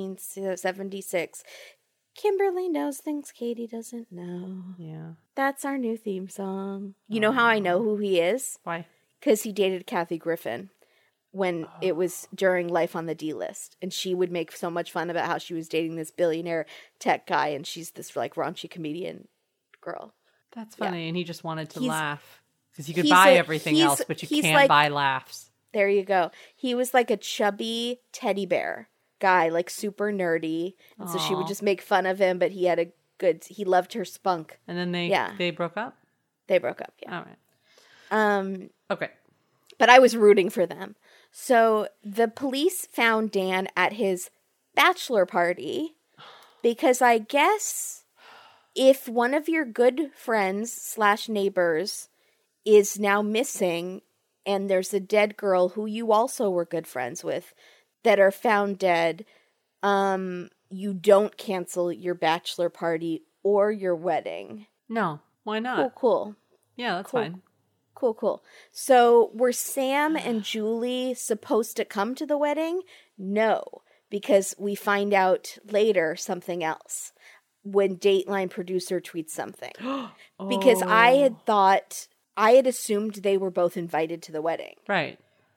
1976. Kimberly knows things Katie doesn't know. Yeah. That's our new theme song. You know how I know who he is? Why? Because he dated Kathy Griffin when it was during Life on the D-List. And she would make so much fun about how she was dating this billionaire tech guy, and she's this, like, raunchy comedian girl. That's funny. And he just wanted to laugh. Because you could he's buy a- everything he's- else, but you he's can't like- buy laughs. There you go. He was like a chubby teddy bear guy, like super nerdy. And so she would Aw. just make fun of him, but he loved her spunk. And then Yeah. they broke up? They broke up, yeah. All right. Okay. But I was rooting for them. So the police found Dan at his bachelor party because I guess if one of your good friends / neighbors is now missing and there's a dead girl who you also were good friends with that are found dead, you don't cancel your bachelor party or your wedding. No. Why not? Cool. Yeah, that's Cool. fine. Cool. So were Sam and Julie supposed to come to the wedding? No, because we find out later something else when Dateline producer tweets something. Because I had assumed they were both invited to the wedding. Right.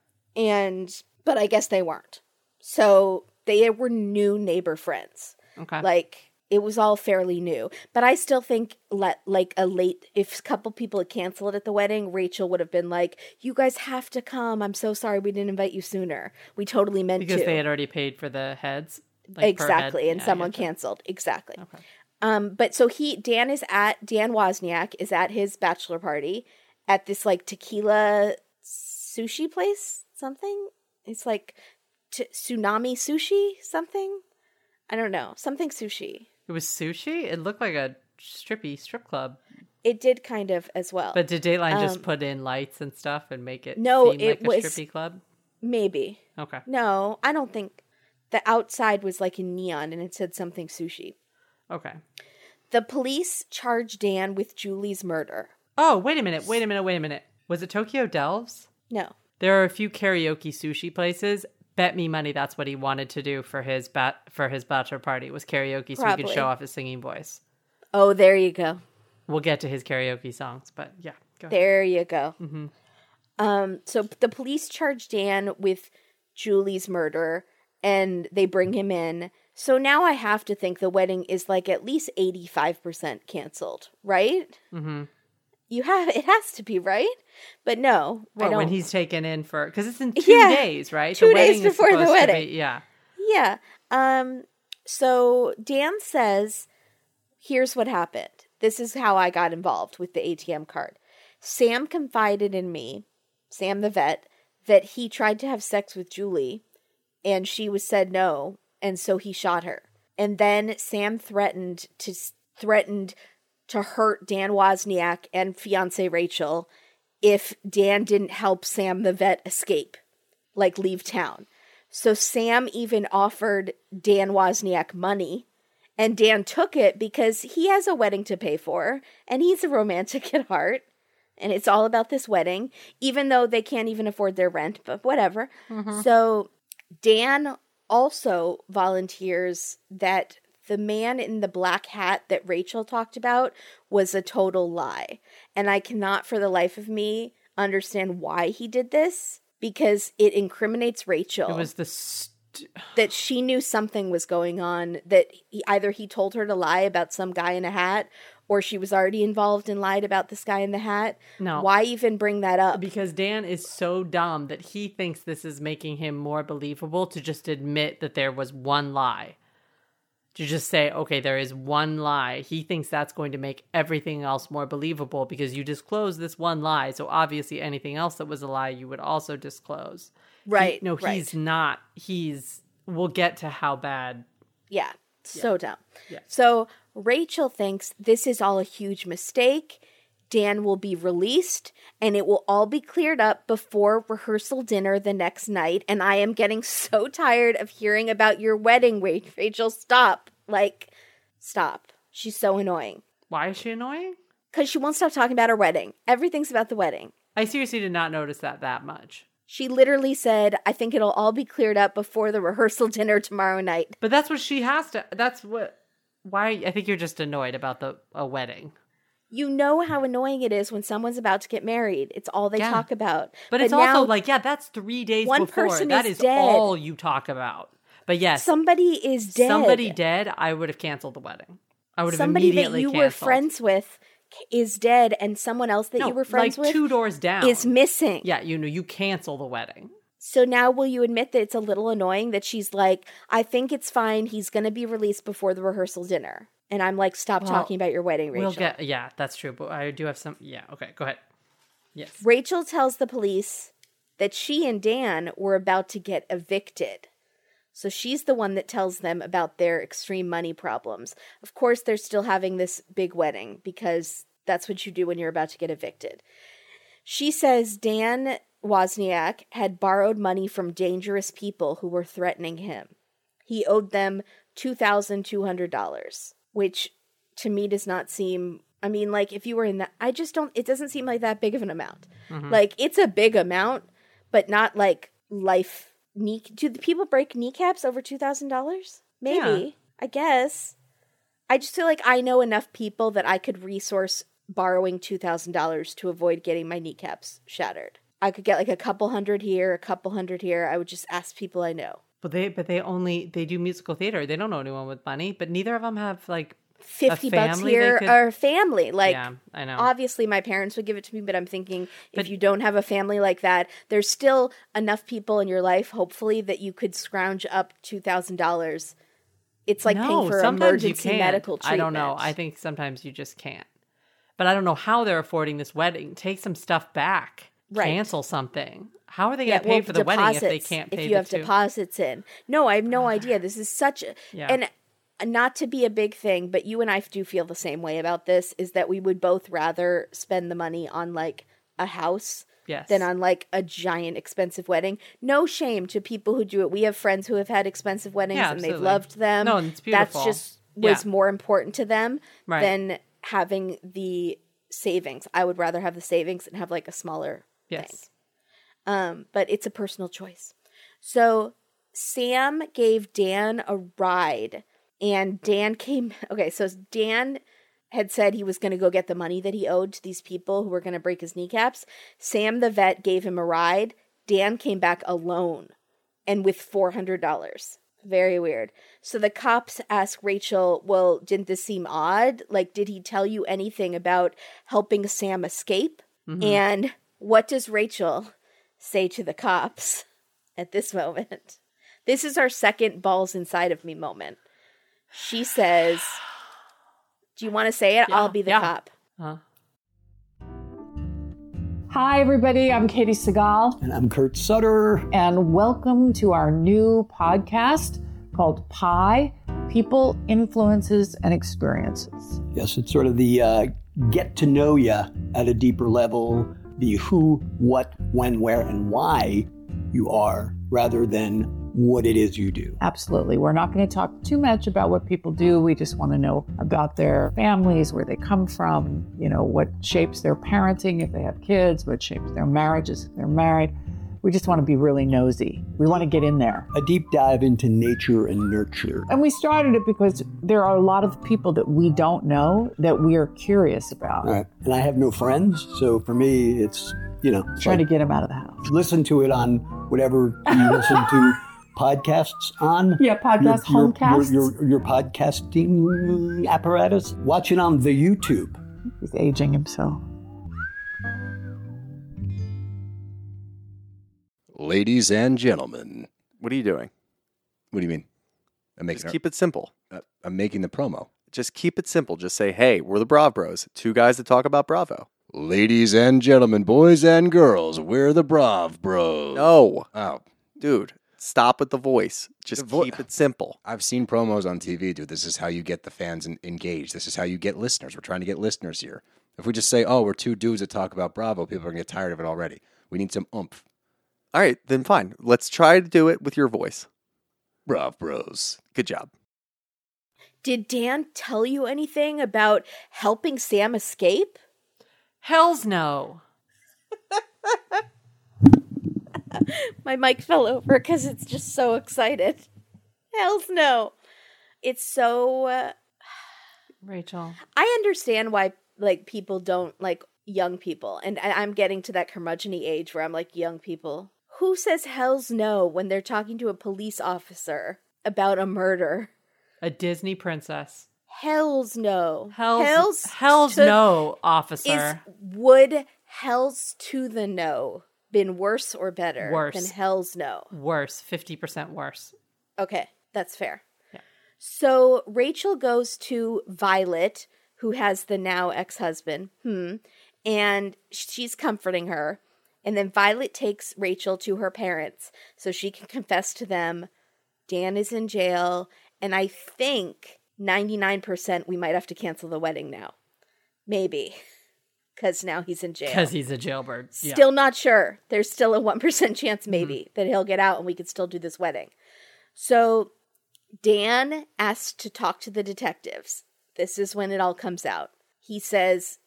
But I guess they weren't. So they were new neighbor friends. Okay. Like, it was all fairly new. But I still think, if a couple people had canceled at the wedding, Rachel would have been like, you guys have to come. I'm so sorry we didn't invite you sooner. We totally meant to. because they had already paid for the heads. Like, per Exactly. head. And Yeah, I someone gotcha. canceled. Exactly. Okay. But so Dan Wozniak is at his bachelor party at this like tequila sushi place, something. It's like Tsunami Sushi, something. I don't know. Something sushi. It was sushi? It looked like a strip club. It did kind of as well. But did Dateline just put in lights and stuff and make it No, seem it like a was- strippy club? Maybe. Okay. No, I don't think. The outside was like in neon and it said something sushi. Okay. The police charged Dan with Julie's murder. Oh, wait a minute. Was it Tokyo Delves? No. There are a few karaoke sushi places. Bet me money that's what he wanted to do for his bachelor party was karaoke so he Probably. could show off his singing voice. Oh, there you go. We'll get to his karaoke songs, but yeah, go ahead. There you go. So the police charge Dan with Julie's murder, and they bring him in. So now I have to think the wedding is like at least 85% canceled, right? Mm-hmm. It has to be, right? But no, I Well, don't. when he's taken in because it's in 2 Yeah, days, right? 2 The days wedding is before the supposed to wedding. be- yeah. Yeah. So Dan says, here's what happened. This is how I got involved with the ATM card. Sam confided in me, Sam the vet, that he tried to have sex with Julie and she said no. And so he shot her. And then Sam threatened to hurt Dan Wozniak and fiance Rachel if Dan didn't help Sam the vet escape, like leave town. So Sam even offered Dan Wozniak money, and Dan took it because he has a wedding to pay for, and he's a romantic at heart, and it's all about this wedding, even though they can't even afford their rent, but whatever. So Dan also volunteers that the man in the black hat that Rachel talked about was a total lie. And I cannot for the life of me understand why he did this, because it incriminates Rachel. It was that she knew something was going on, that either he told her to lie about some guy in a hat, or she was already involved and lied about this guy in the hat. No. Why even bring that up? because Dan is so dumb that he thinks this is making him more believable to just admit that there was one lie. To just say, okay, there is one lie. He thinks that's going to make everything else more believable because you disclose this one lie. So obviously anything else that was a lie, you would also disclose. Right. Right. He's not. We'll get to how bad. Yeah, so dumb. Yeah. So Rachel thinks this is all a huge mistake. Dan will be released, and it will all be cleared up before rehearsal dinner the next night. And I am getting so tired of hearing about your wedding. Wait, Rachel, stop. Stop. She's so annoying. Why is she annoying? Because she won't stop talking about her wedding. Everything's about the wedding. I seriously did not notice that much. She literally said, I think it'll all be cleared up before the rehearsal dinner tomorrow night. But that's what she has to. Why? I think you're just annoyed about a wedding. You know how annoying it is when someone's about to get married. It's all they talk about. But it's now, also that's 3 days one before. person That is is dead. all you talk about. But yes. Somebody is dead. Somebody dead, I would have canceled the wedding. I would have Somebody immediately that you canceled. were friends with is dead, and someone else that you were friends with 2 doors down is missing. Yeah, you cancel the wedding. So now will you admit that it's a little annoying that she's like, I think it's fine. He's going to be released before the rehearsal dinner. And I'm like, stop talking about your wedding, Rachel. Yeah, that's true. But I do have some. Yeah, okay, go ahead. Yes. Rachel tells the police that she and Dan were about to get evicted. So she's the one that tells them about their extreme money problems. Of course, they're still having this big wedding because that's what you do when you're about to get evicted. She says Dan Wozniak had borrowed money from dangerous people who were threatening him. He owed them $2,200, which to me does not seem, I mean, like if you were in that, it doesn't seem like that big of an amount. Mm-hmm. Like it's a big amount, but not like life. Do the people break kneecaps over $2,000? Maybe. Yeah. I guess. I just feel like I know enough people that I could resource borrowing $2,000 to avoid getting my kneecaps shattered. I could get like a couple hundred here, a couple hundred here. I would just ask people I know. But they do musical theater. They don't know anyone with money, but neither of them have like $50 here or family. Like, yeah, I know. Obviously my parents would give it to me, but I'm thinking if you don't have a family like that, there's still enough people in your life, hopefully, that you could scrounge up $2,000. It's like paying for emergency medical treatment. I don't know. I think sometimes you just can't. But I don't know how they're affording this wedding. Take some stuff back. Right. Cancel something. How are they going to pay for the wedding if they can't pay if you have deposits in? No, I have no idea. This is such a... Yeah. And not to be a big thing, but you and I do feel the same way about this, is that we would both rather spend the money on like a house than on like a giant expensive wedding. No shame to people who do it. We have friends who have had expensive weddings and they've loved them. No, it's beautiful. That's just was more important to them than having the savings. I would rather have the savings and have like a smaller thing. But it's a personal choice. So Sam gave Dan a ride. And Dan came... Okay, so Dan had said he was going to go get the money that he owed to these people who were going to break his kneecaps. Sam the vet gave him a ride. Dan came back alone and with $400. Very weird. So the cops asked Rachel, well, didn't this seem odd? Like, did he tell you anything about helping Sam escape? Mm-hmm. And what does Rachel say to the cops at this moment? This is our second balls inside of me moment. She says, do you want to say it? I'll be the cop. Hi, everybody. I'm Katie Segal. And I'm Kurt Sutter. And welcome to our new podcast called PIE, People, Influences, and Experiences. Yes, it's sort of the get to know you at a deeper level, the who, what, when, where, and why you are, rather than what it is you do. Absolutely. We're not going to talk too much about what people do. We just want to know about their families, where they come from, what shapes their parenting if they have kids, what shapes their marriages if they're married. We just want to be really nosy. We want to get in there. A deep dive into nature and nurture. And we started it because there are a lot of people that we don't know that we are curious about. Right. And I have no friends, so for me, it's, trying to get them out of the house. Listen to it on whatever you listen to podcasts on. Yeah, homecasts. Your podcasting apparatus. Watch it on the YouTube. He's aging himself. Ladies and gentlemen. What are you doing? What do you mean? Just keep it simple. I'm making the promo. Just keep it simple. Just say, hey, we're the Brav Bros. 2 guys that talk about Bravo. Ladies and gentlemen, boys and girls, we're the Brav Bros. No. Oh. Dude, stop with the voice. Just keep it simple. I've seen promos on TV, dude. This is how you get the fans engaged. This is how you get listeners. We're trying to get listeners here. If we just say, oh, we're 2 dudes that talk about Bravo, people are going to get tired of it already. We need some oomph. All right, then fine. Let's try to do it with your voice. Brav Bros. Good job. Did Dan tell you anything about helping Sam escape? Hells no. My mic fell over because it's just so excited. Hells no. It's so... Rachel. I understand why like people don't like young people. And I'm getting to that curmudgeon-y age where I'm like, young people. Who says hells no when they're talking to a police officer about a murder? A Disney princess. Hells no. Hells to- no, officer. Would hells to the no been worse or better Worse. than hells no? Worse. 50% worse. Okay, that's fair. Yeah. So Rachel goes to Violet, who has the now ex-husband, and she's comforting her. And then Violet takes Rachel to her parents so she can confess to them Dan is in jail, and I think 99% we might have to cancel the wedding now. Maybe. Because now he's in jail. Because he's a jailbird. Yeah. Still not sure. There's still a 1% chance maybe that he'll get out and we could still do this wedding. So Dan asks to talk to the detectives. This is when it all comes out. He says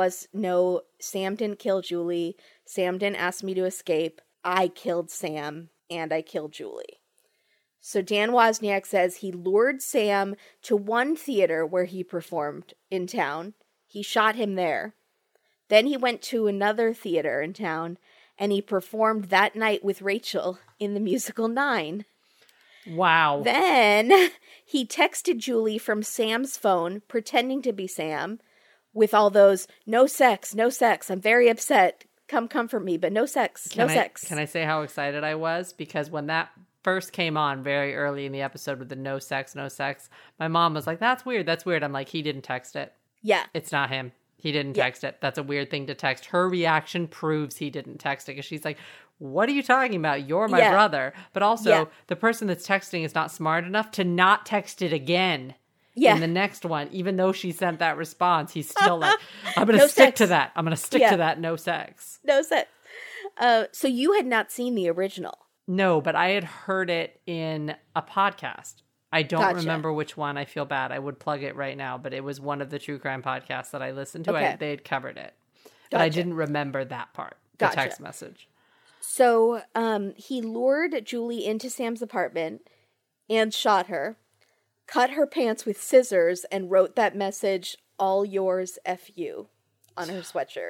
Sam didn't kill Julie. Sam didn't ask me to escape. I killed Sam and I killed Julie. So Dan Wozniak says he lured Sam to one theater where he performed in town. He shot him there. Then he went to another theater in town and he performed that night with Rachel in the musical 9. Wow. Then he texted Julie from Sam's phone, pretending to be Sam, with all those, no sex, I'm very upset, come comfort me, but no sex, no sex. Can I say how excited I was? Because when that first came on very early in the episode with the no sex, my mom was like, that's weird. I'm like, he didn't text it. Yeah. It's not him. He didn't text it. That's a weird thing to text. Her reaction proves he didn't text it because she's like, what are you talking about? You're my brother. But also, the person that's texting is not smart enough to not text it again in the next one. Even though she sent that response, he's still like, I'm going to stick to that. I'm going to stick to that no sex. No sex. So you had not seen the original. No, but I had heard it in a podcast. I don't remember which one. I feel bad. I would plug it right now, but it was one of the true crime podcasts that I listened to. Okay. They had covered it. But I didn't remember that part, the text message. So he lured Julie into Sam's apartment and shot her, cut her pants with scissors, and wrote that message, all yours, F you, on her sweatshirt.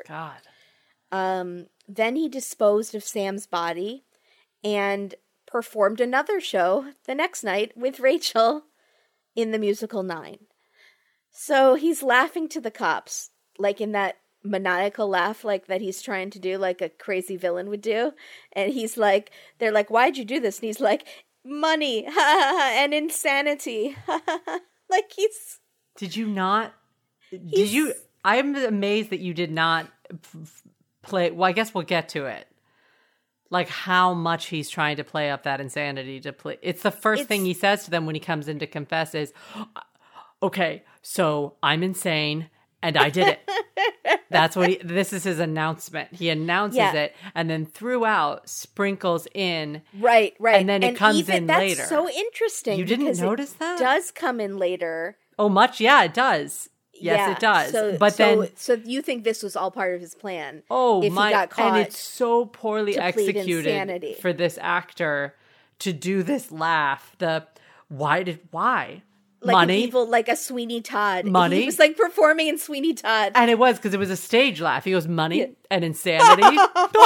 God. Then he disposed of Sam's body and performed another show the next night with Rachel in the musical 9. So he's laughing to the cops, like in that maniacal laugh like that he's trying to do, like a crazy villain would do. And he's like, they're like, why'd you do this? And he's like, money and insanity. Like he's... Did you not... Did you... I'm amazed that you did not play... Well, I guess we'll get to it. Like how much he's trying to play up that insanity to play. It's the first thing he says to them when he comes in to confess is, okay, so I'm insane and I did it. That's what this is his announcement. He announces it and then throughout sprinkles in. Right. And then it comes in later. That's so interesting. You didn't notice that? It does come in later. Oh, much? Yeah, it does. Yes, it does. So you think this was all part of his plan? Oh, if he got caught, and it's so poorly executed insanity for this actor to do this laugh. Why? Like money, an evil, like a Sweeney Todd. Money. He was like performing in Sweeney Todd, and it was because it was a stage laugh. He goes money and insanity. A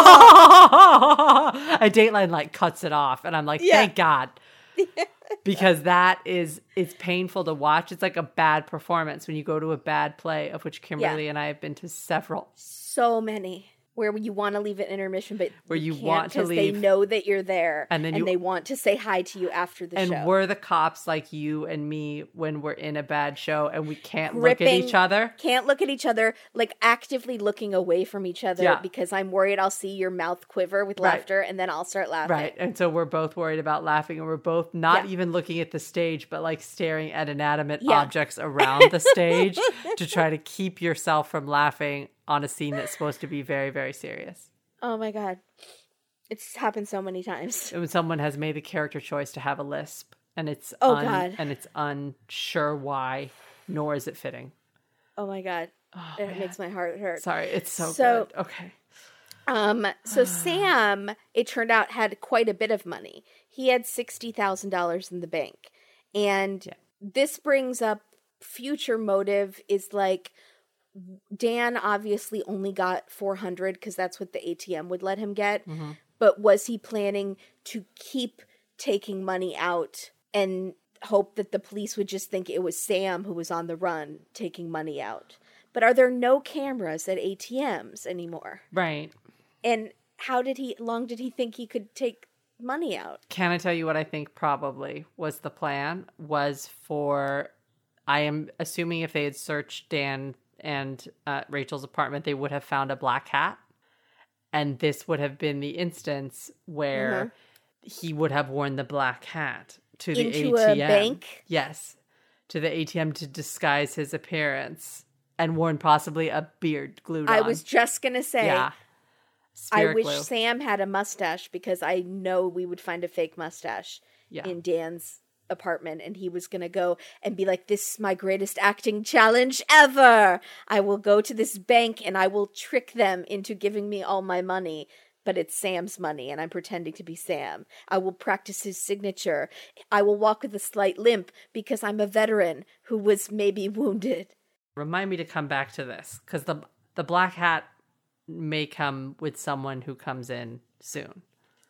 Dateline like cuts it off, and I'm like, thank God. Because it's painful to watch. It's like a bad performance when you go to a bad play, of which Kimberly and I have been to several. So many. Where you want to leave an intermission, but where you want to leave. Because they know that you're there, and they want to say hi to you after the show. And we're the cops like you and me when we're in a bad show and we can't look at each other. Can't look at each other, like actively looking away from each other because I'm worried I'll see your mouth quiver with laughter and then I'll start laughing. Right. And so we're both worried about laughing and we're both not even looking at the stage, but like staring at inanimate objects around the stage to try to keep yourself from laughing on a scene that's supposed to be very, very serious. Oh my God. It's happened so many times. When someone has made the character choice to have a lisp and it's and it's unsure why, nor is it fitting. Oh my God. It makes my heart hurt. Sorry, it's so good. Okay. So Sam, it turned out, had quite a bit of money. He had $60,000 in the bank. And this brings up future motive is like, Dan obviously only got $400 because that's what the ATM would let him get. Mm-hmm. But was he planning to keep taking money out and hope that the police would just think it was Sam who was on the run taking money out? But are there no cameras at ATMs anymore? Right. And long did he think he could take money out? Can I tell you what I think probably was the plan? Was for, I am assuming if they had searched Dan and Rachel's apartment, they would have found a black hat. And this would have been the instance where he would have worn the black hat to the Into ATM. a bank? Yes. To the ATM to disguise his appearance and worn possibly a beard glued on. I was just going to say, Yeah. I Spirit wish glue. Sam had a mustache because I know we would find a fake mustache in Dan's apartment and he was going to go and be like, this is my greatest acting challenge ever. I will go to this bank and I will trick them into giving me all my money, but it's Sam's money and I'm pretending to be Sam. I will practice his signature. I will walk with a slight limp because I'm a veteran who was maybe wounded. Remind me to come back to this because the black hat may come with someone who comes in soon.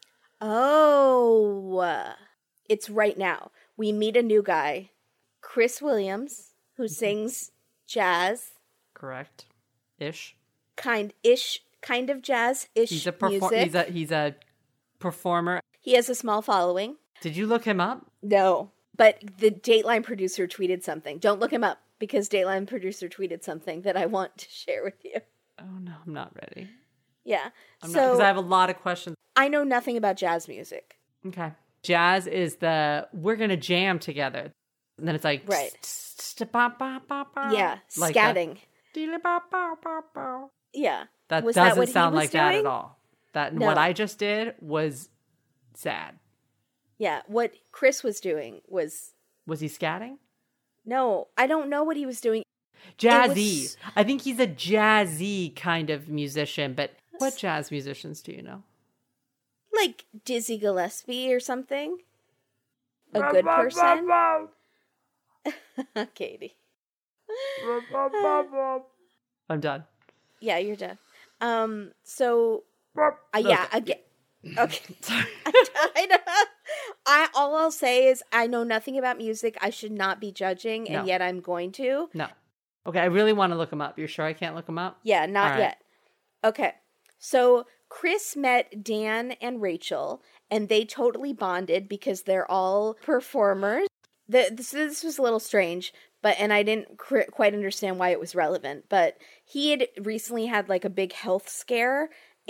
Oh, it's right now. We meet a new guy, Chris Williams, who sings jazz. Correct. Ish. Kind of jazz-ish He's a music. he's a performer. He has a small following. Did you look him up? No, but the Dateline producer tweeted something. Don't look him up because Dateline producer tweeted something that I want to share with you. Oh no, I'm not ready. Yeah. I'm not because I have a lot of questions. I know nothing about jazz music. Okay. Jazz is we're gonna jam together. And then it's like Right. Yeah. Scatting. Yeah. That Was that doesn't what he sound was like that doing? at all. No. What I just did was sad. Yeah. What Chris was doing was... Was he scatting? No, I don't know what he was doing. Jazzy. was- I think he's a jazzy kind of musician, but what jazz musicians do you know? Like Dizzy Gillespie or something. A good person. Katie. I'm done. Yeah, you're done. So, yeah, again. Okay. All I'll say is I know nothing about music. I should not be judging, and No. yet I'm going to. No. Okay, I really want to look him up. You're sure I can't look him up? Yeah, not All right. yet. Okay. So Chris met Dan and Rachel, and they totally bonded because they're all performers. This was a little strange, and I didn't quite understand why it was relevant. But he had recently had like a big health scare,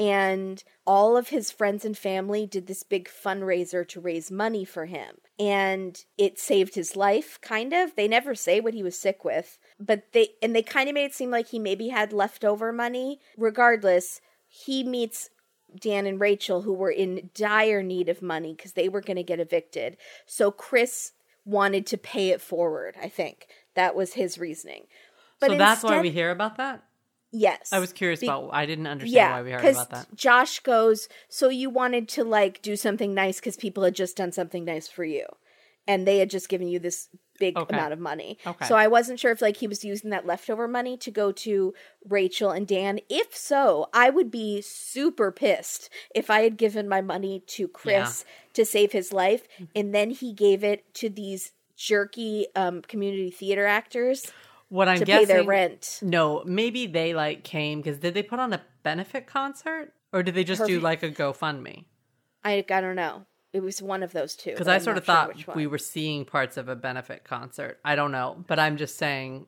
and all of his friends and family did this big fundraiser to raise money for him. And it saved his life, kind of. They never say what he was sick with, but they kind of made it seem like he maybe had leftover money. Regardless, he meets Dan and Rachel, who were in dire need of money because they were going to get evicted. So Chris wanted to pay it forward, I think. That was his reasoning. But so that's why instead- we hear about that? Yes. I was curious I didn't understand why we heard about that. Josh goes, so you wanted to like do something nice because people had just done something nice for you. And they had just given you this big amount of money. Okay. So I wasn't sure if like he was using that leftover money to go to Rachel and Dan. If so, I would be super pissed if I had given my money to Chris to save his life and then he gave it to these jerky community theater actors What I'm to guessing, pay their rent. No, maybe they like came because did they put on a benefit concert or did they just do like a GoFundMe? I don't know. It was one of those two. Because but I I'm sort not of sure thought which one. we were seeing parts of a benefit concert. I don't know, but I'm just saying.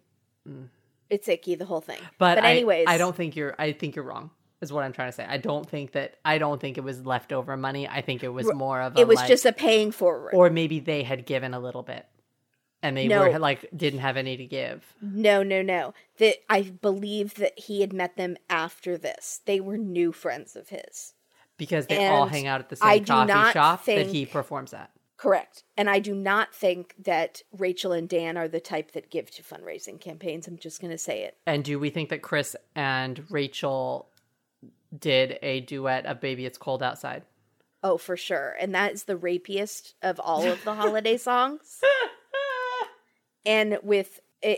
It's icky, the whole thing. But anyways, I don't think I think you're wrong. Is what I'm trying to say. I don't think it was leftover money. I think it was more of it was just a paying forward. or maybe they had given a little bit, and they No. were like didn't have any to give. No. That I believe that he had met them after this. They were new friends of his. Because they all And hang out at the I same do coffee not shop that think- he performs at. Correct. And I do not think that Rachel and Dan are the type that give to fundraising campaigns. I'm just going to say it. And do we think that Chris and Rachel did a duet of Baby It's Cold Outside. Oh, for sure. And that is the rapiest of all of the holiday songs. And with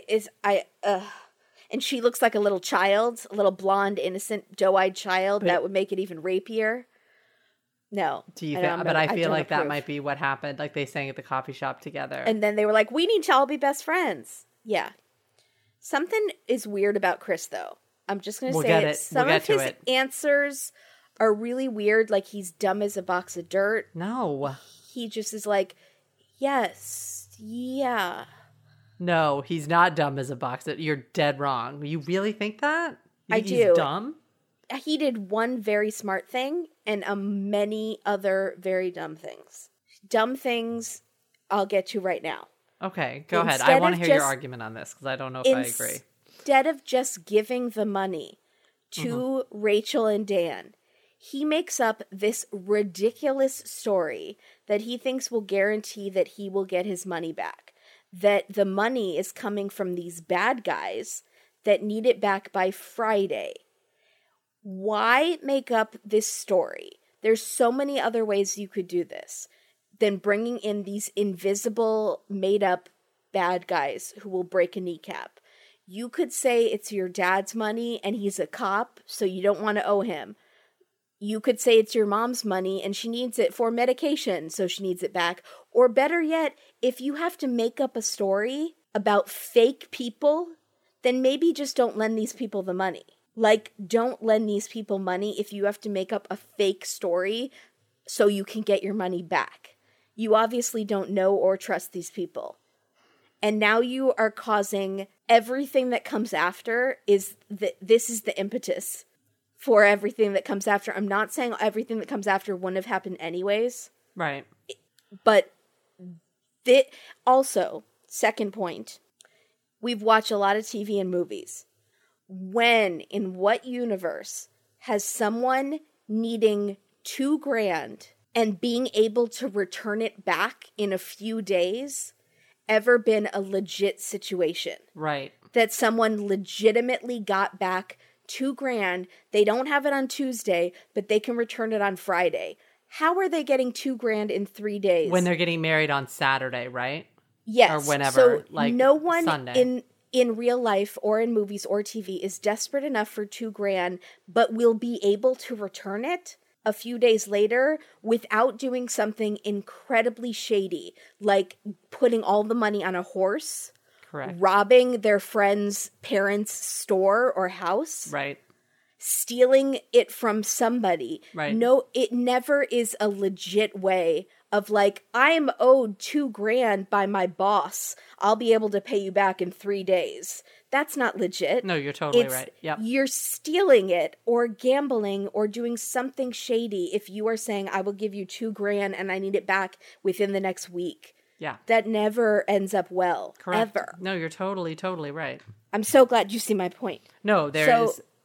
and she looks like a little child, a little blonde, innocent, doe-eyed child. That would make it even rapier. No. Do you think? But I feel like that might be what happened. Like they sang at the coffee shop together. And then they were like, we need to all be best friends. Yeah. Something is weird about Chris, though. I'm just going to say it. Some of his answers are really weird. Like he's dumb as a box of dirt. No. He just is like, yes, yeah. No, he's not dumb as a box. You're dead wrong. You really think that? I do. He's dumb? He did one very smart thing and many other very dumb things. Dumb things I'll get to right now. Okay, go ahead. I want to hear your argument on this because I don't know if I agree. Instead of just giving the money to Rachel and Dan, he makes up this ridiculous story that he thinks will guarantee that he will get his money back. That the money is coming from these bad guys that need it back by Friday. Why make up this story? There's so many other ways you could do this than bringing in these invisible, made-up bad guys who will break a kneecap. You could say it's your dad's money and he's a cop, so you don't want to owe him. You could say it's your mom's money and she needs it for medication, so she needs it back. Or better yet, if you have to make up a story about fake people, then maybe just don't lend these people the money. Like, don't lend these people money if you have to make up a fake story so you can get your money back. You obviously don't know or trust these people. And now you are causing everything that comes after this is the impetus for everything that comes after. I'm not saying everything that comes after wouldn't have happened anyways. Right. But also, second point, we've watched a lot of TV and movies. When, in what universe, has someone needing $2,000 and being able to return it back in a few days ever been a legit situation? Right. That someone legitimately got back $2,000. They don't have it on Tuesday, but they can return it on Friday. How are they getting $2,000 in 3 days? When they're getting married on Saturday, right? Yes. Or whenever, so like no one Sunday. in real life or in movies or TV is desperate enough for $2,000, but will be able to return it a few days later without doing something incredibly shady, like putting all the money on a horse. Correct. Robbing their friend's parents' store or house. Right. Stealing it from somebody. Right. No, it never is a legit way of like, I'm owed $2,000 by my boss. I'll be able to pay you back in 3 days. That's not legit. No, you're totally right. Yep. You're stealing it or gambling or doing something shady if you are saying, I will give you $2,000 and I need it back within the next week. Yeah. That never ends up well. Correct. Ever. No, you're totally right. I'm so glad you see my point. No, there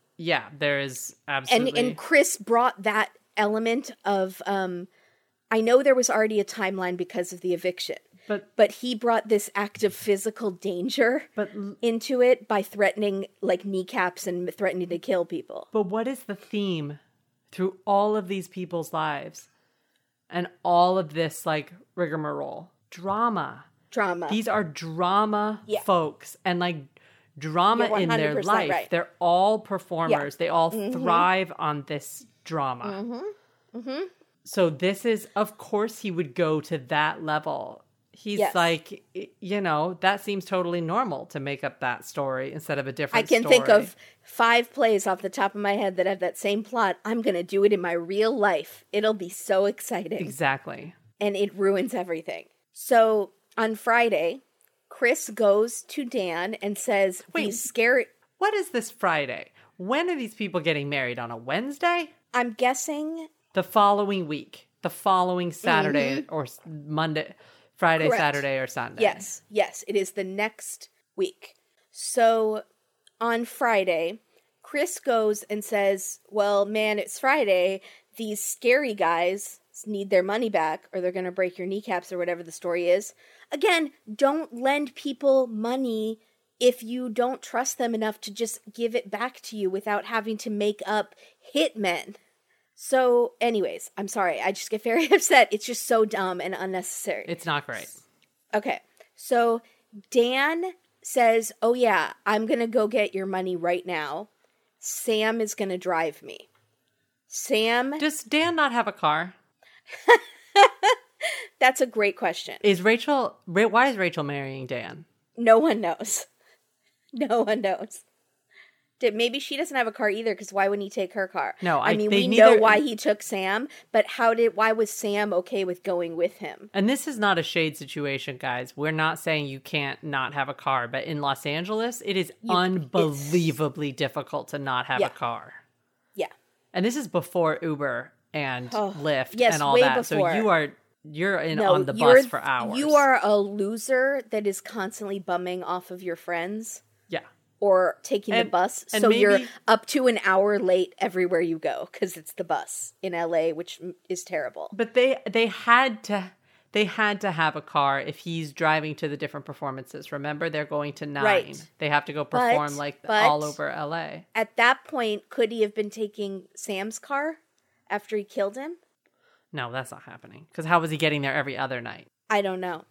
is absolutely. And Chris brought that element of, I know there was already a timeline because of the eviction, but he brought this act of physical danger into it by threatening like kneecaps and threatening to kill people. But what is the theme through all of these people's lives and all of this like rigmarole? Drama. These are drama folks and like drama in their life. Right. They're all performers. Yeah. They all thrive on this drama. So this is, of course, he would go to that level. He's like, that seems totally normal to make up that story instead of a different story. I can think of 5 plays off the top of my head that have that same plot. I'm going to do it in my real life. It'll be so exciting. Exactly. And it ruins everything. So on Friday, Chris goes to Dan and says, wait, scary. What is this Friday? When are these people getting married? On a Wednesday? I'm guessing the following week, the following Saturday or Monday, Friday, correct. Saturday, or Sunday. Yes, it is the next week. So on Friday, Chris goes and says, well, man, it's Friday. These scary guys need their money back or they're going to break your kneecaps or whatever the story is. Again, don't lend people money if you don't trust them enough to just give it back to you without having to make up hitmen. So, anyways, I'm sorry. I just get very upset. It's just so dumb and unnecessary. It's not great. Okay. So, Dan says, oh, yeah, I'm going to go get your money right now. Sam is going to drive me. Sam. Does Dan not have a car? That's a great question. Why is Rachel marrying Dan? No one knows. No one knows. Maybe she doesn't have a car either, because why wouldn't he take her car? No, I mean, we know why he took Sam, but why was Sam okay with going with him? And this is not a shade situation, guys. We're not saying you can't not have a car, but in Los Angeles, it is unbelievably difficult to not have a car. Yeah. And this is before Uber and Lyft and all way that. Before. So you're on the bus for hours. You are a loser that is constantly bumming off of your friends. Yeah. Or taking the bus. So you're up to an hour late everywhere you go because it's the bus in LA, which is terrible. But they had to have a car if he's driving to the different performances. Remember, they're going to 9. Right. They have to go perform all over LA. At that point, could he have been taking Sam's car after he killed him? No, that's not happening. Because how was he getting there every other night? I don't know.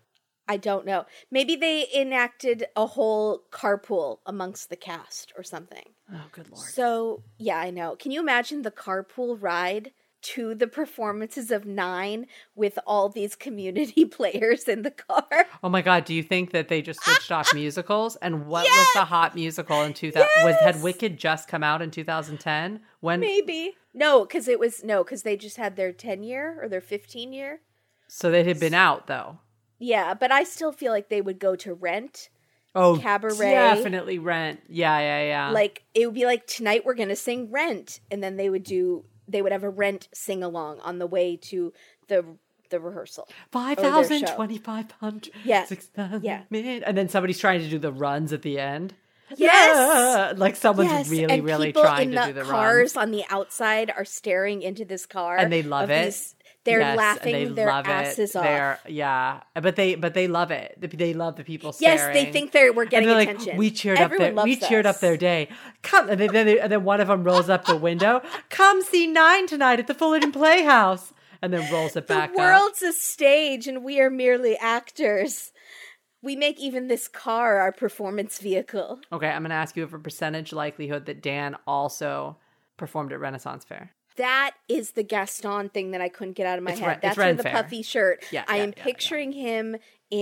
Maybe they enacted a whole carpool amongst the cast or something. Oh, good Lord. So, yeah, I know. Can you imagine the carpool ride to the performances of 9 with all these community players in the car? Oh my God, do you think that they just switched off musicals? And what was the hot musical in 2000? Had Wicked just come out in 2010? Maybe. Because they just had their 10 year or their 15 year. So they had been out though. Yeah, but I still feel like they would go to Rent. Oh, Cabaret. Definitely Rent. Yeah. Like, it would be like, tonight we're going to sing Rent. And then they would have a Rent sing-along on the way to the rehearsal. 5,000, 2,500, yeah. 6,000 yeah. minutes. And then somebody's trying to do the runs at the end. Yes! Yeah! Like someone's really trying to do the runs. And cars on the outside are staring into this car. And they love it. They're laughing their asses off. But they love it. They love the people staring. Yes, they think we're getting attention. Like, we cheered up their day. Come, and then one of them rolls up the window. Come see 9 tonight at the Fullerton Playhouse, and then rolls it back up. The world's a stage, and we are merely actors. We make even this car our performance vehicle. Okay, I'm going to ask you for percentage likelihood that Dan also performed at Renaissance Fair. That is the Gaston thing that I couldn't get out of my head. That's with the puffy shirt. I am picturing him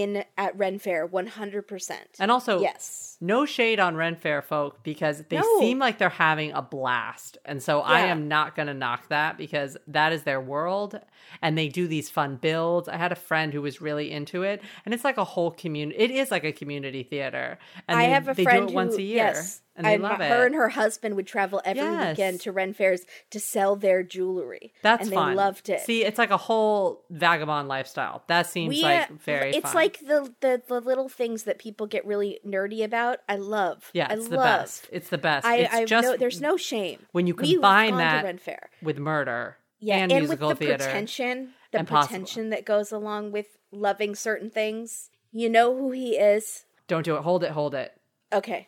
at Ren Fair 100%. And also, yes, no shade on Ren Fair folk, because they seem like they're having a blast. And so I am not going to knock that, because that is their world. And they do these fun builds. I had a friend who was really into it. And it's like a whole community. It is like a community theater. And I have a friend do it once a year. Yes, and they love it. Her and her husband would travel every weekend to Ren Fairs to sell their jewelry. That's fun. And they loved it. See, it's like a whole vagabond lifestyle. That seems very fun. It's like the little things that people get really nerdy about. I love. Yeah, it's the best. It's the best. There's no shame. When you combine that with murder and musical with the theater. The pretension that goes along with loving certain things. You know who he is. Don't do it. Hold it. Okay.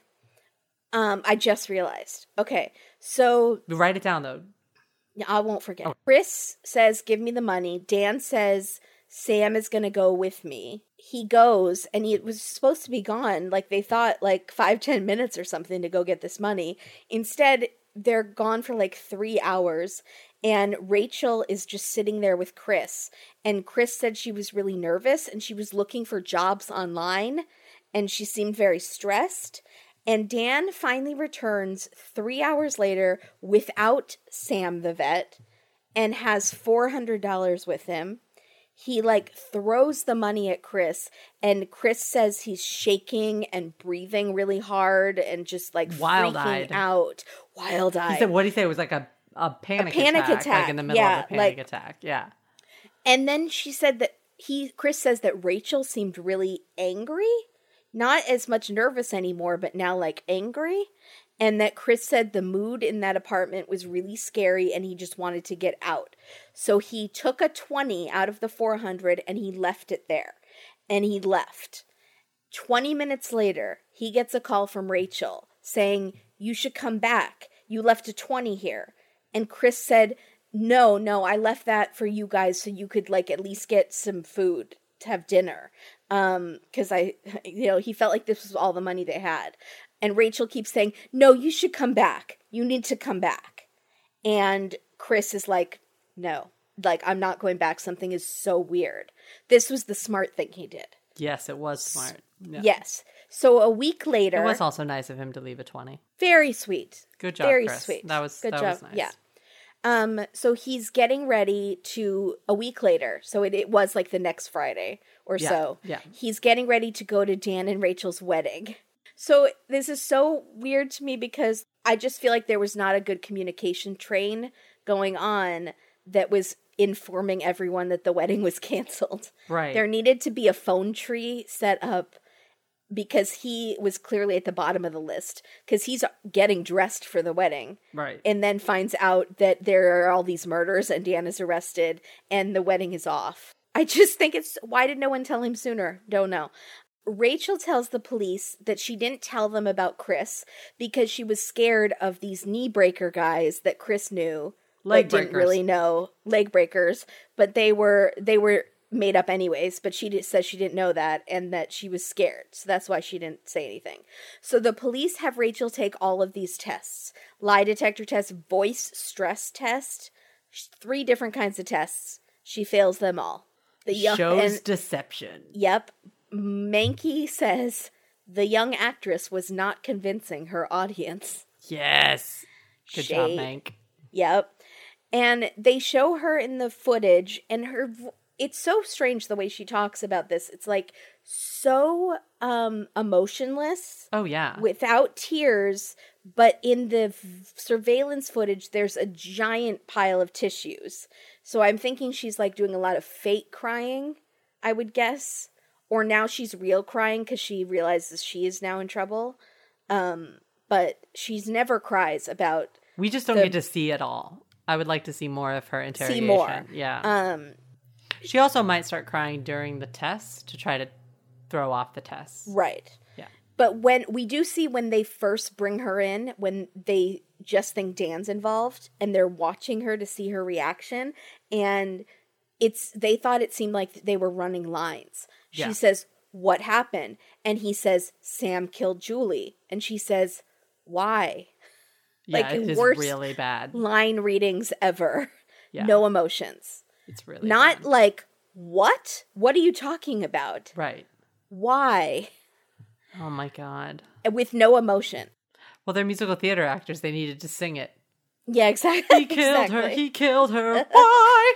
I just realized. Okay, so write it down though. I won't forget. Oh. Chris says, "Give me the money." Dan says, "Sam is going to go with me." He goes, and he was supposed to be gone. Like they thought, like 5-10 minutes or something to go get this money. Instead, they're gone for like 3 hours. And Rachel is just sitting there with Chris. And Chris said she was really nervous and she was looking for jobs online. And she seemed very stressed. And Dan finally returns 3 hours later without Sam the vet and has $400 with him. He throws the money at Chris, and Chris says he's shaking and breathing really hard and just wild-eyed. Freaking out. Wild-eyed. He said, what did he say? It was like a panic attack. Like in the middle of a panic attack. Yeah. And then she said that Chris says that Rachel seemed really angry. Not as much nervous anymore, but now angry. And that Chris said the mood in that apartment was really scary and he just wanted to get out. So he took a 20 out of the 400 and he left it there. And he left. 20 minutes later, he gets a call from Rachel saying, you should come back. You left a 20 here. And Chris said, no, I left that for you guys so you could like at least get some food to have dinner. Because he felt like this was all the money they had. And Rachel keeps saying, no, you should come back. You need to come back. And Chris is like, no, like, I'm not going back. Something is so weird. This was the smart thing he did. Yes, it was smart. Yeah. Yes. So a week later. It was also nice of him to leave a 20. Very sweet. Good job, Very Chris. sweet. That was Good job. Was nice. Yeah. So he's getting ready to, a week later, so it was like the next Friday or so. Yeah. He's getting ready to go to Dan and Rachel's wedding. So this is so weird to me because I just feel like there was not a good communication train going on that was informing everyone that the wedding was canceled. Right. There needed to be a phone tree set up because he was clearly at the bottom of the list because he's getting dressed for the wedding. Right. And then finds out that there are all these murders and Dan is arrested and the wedding is off. I just think why did no one tell him sooner? Don't know. Rachel tells the police that she didn't tell them about Chris because she was scared of these knee breaker guys that Chris knew. Leg but didn't breakers. really know. Leg breakers. But they were made up anyways, but she says she didn't know that and that she was scared. So that's why she didn't say anything. So the police have Rachel take all of these tests. Lie detector test, voice stress test, 3 different kinds of tests. She fails them all. Shows deception. Yep. Mankey says the young actress was not convincing her audience. Yes. Good job, Mank. Yep. And they show her in the footage and it's so strange the way she talks about this. It's like so emotionless. Oh, yeah. Without tears, but in the surveillance footage, there's a giant pile of tissues. So I'm thinking she's like doing a lot of fake crying, I would guess. Or now she's real crying because she realizes she is now in trouble. But she's never cries about. We just don't get to see it all. I would like to see more of her interrogation. See more. Yeah. She also might start crying during the tests to try to throw off the tests. Right. Yeah. But when we do see when they first bring her in, when they just think Dan's involved and they're watching her to see her reaction, and they thought it seemed like they were running lines. She says, "What happened?" And he says, "Sam killed Julie." And she says, "Why?" Yeah, like it is worst really bad. line readings ever. Yeah. No emotions. It's really not bad. like, what? What are you talking about? Right. Why? Oh my God. With no emotion. Well, they're musical theater actors. They needed to sing it. Yeah, exactly. He killed her. Exactly. He killed her. Why?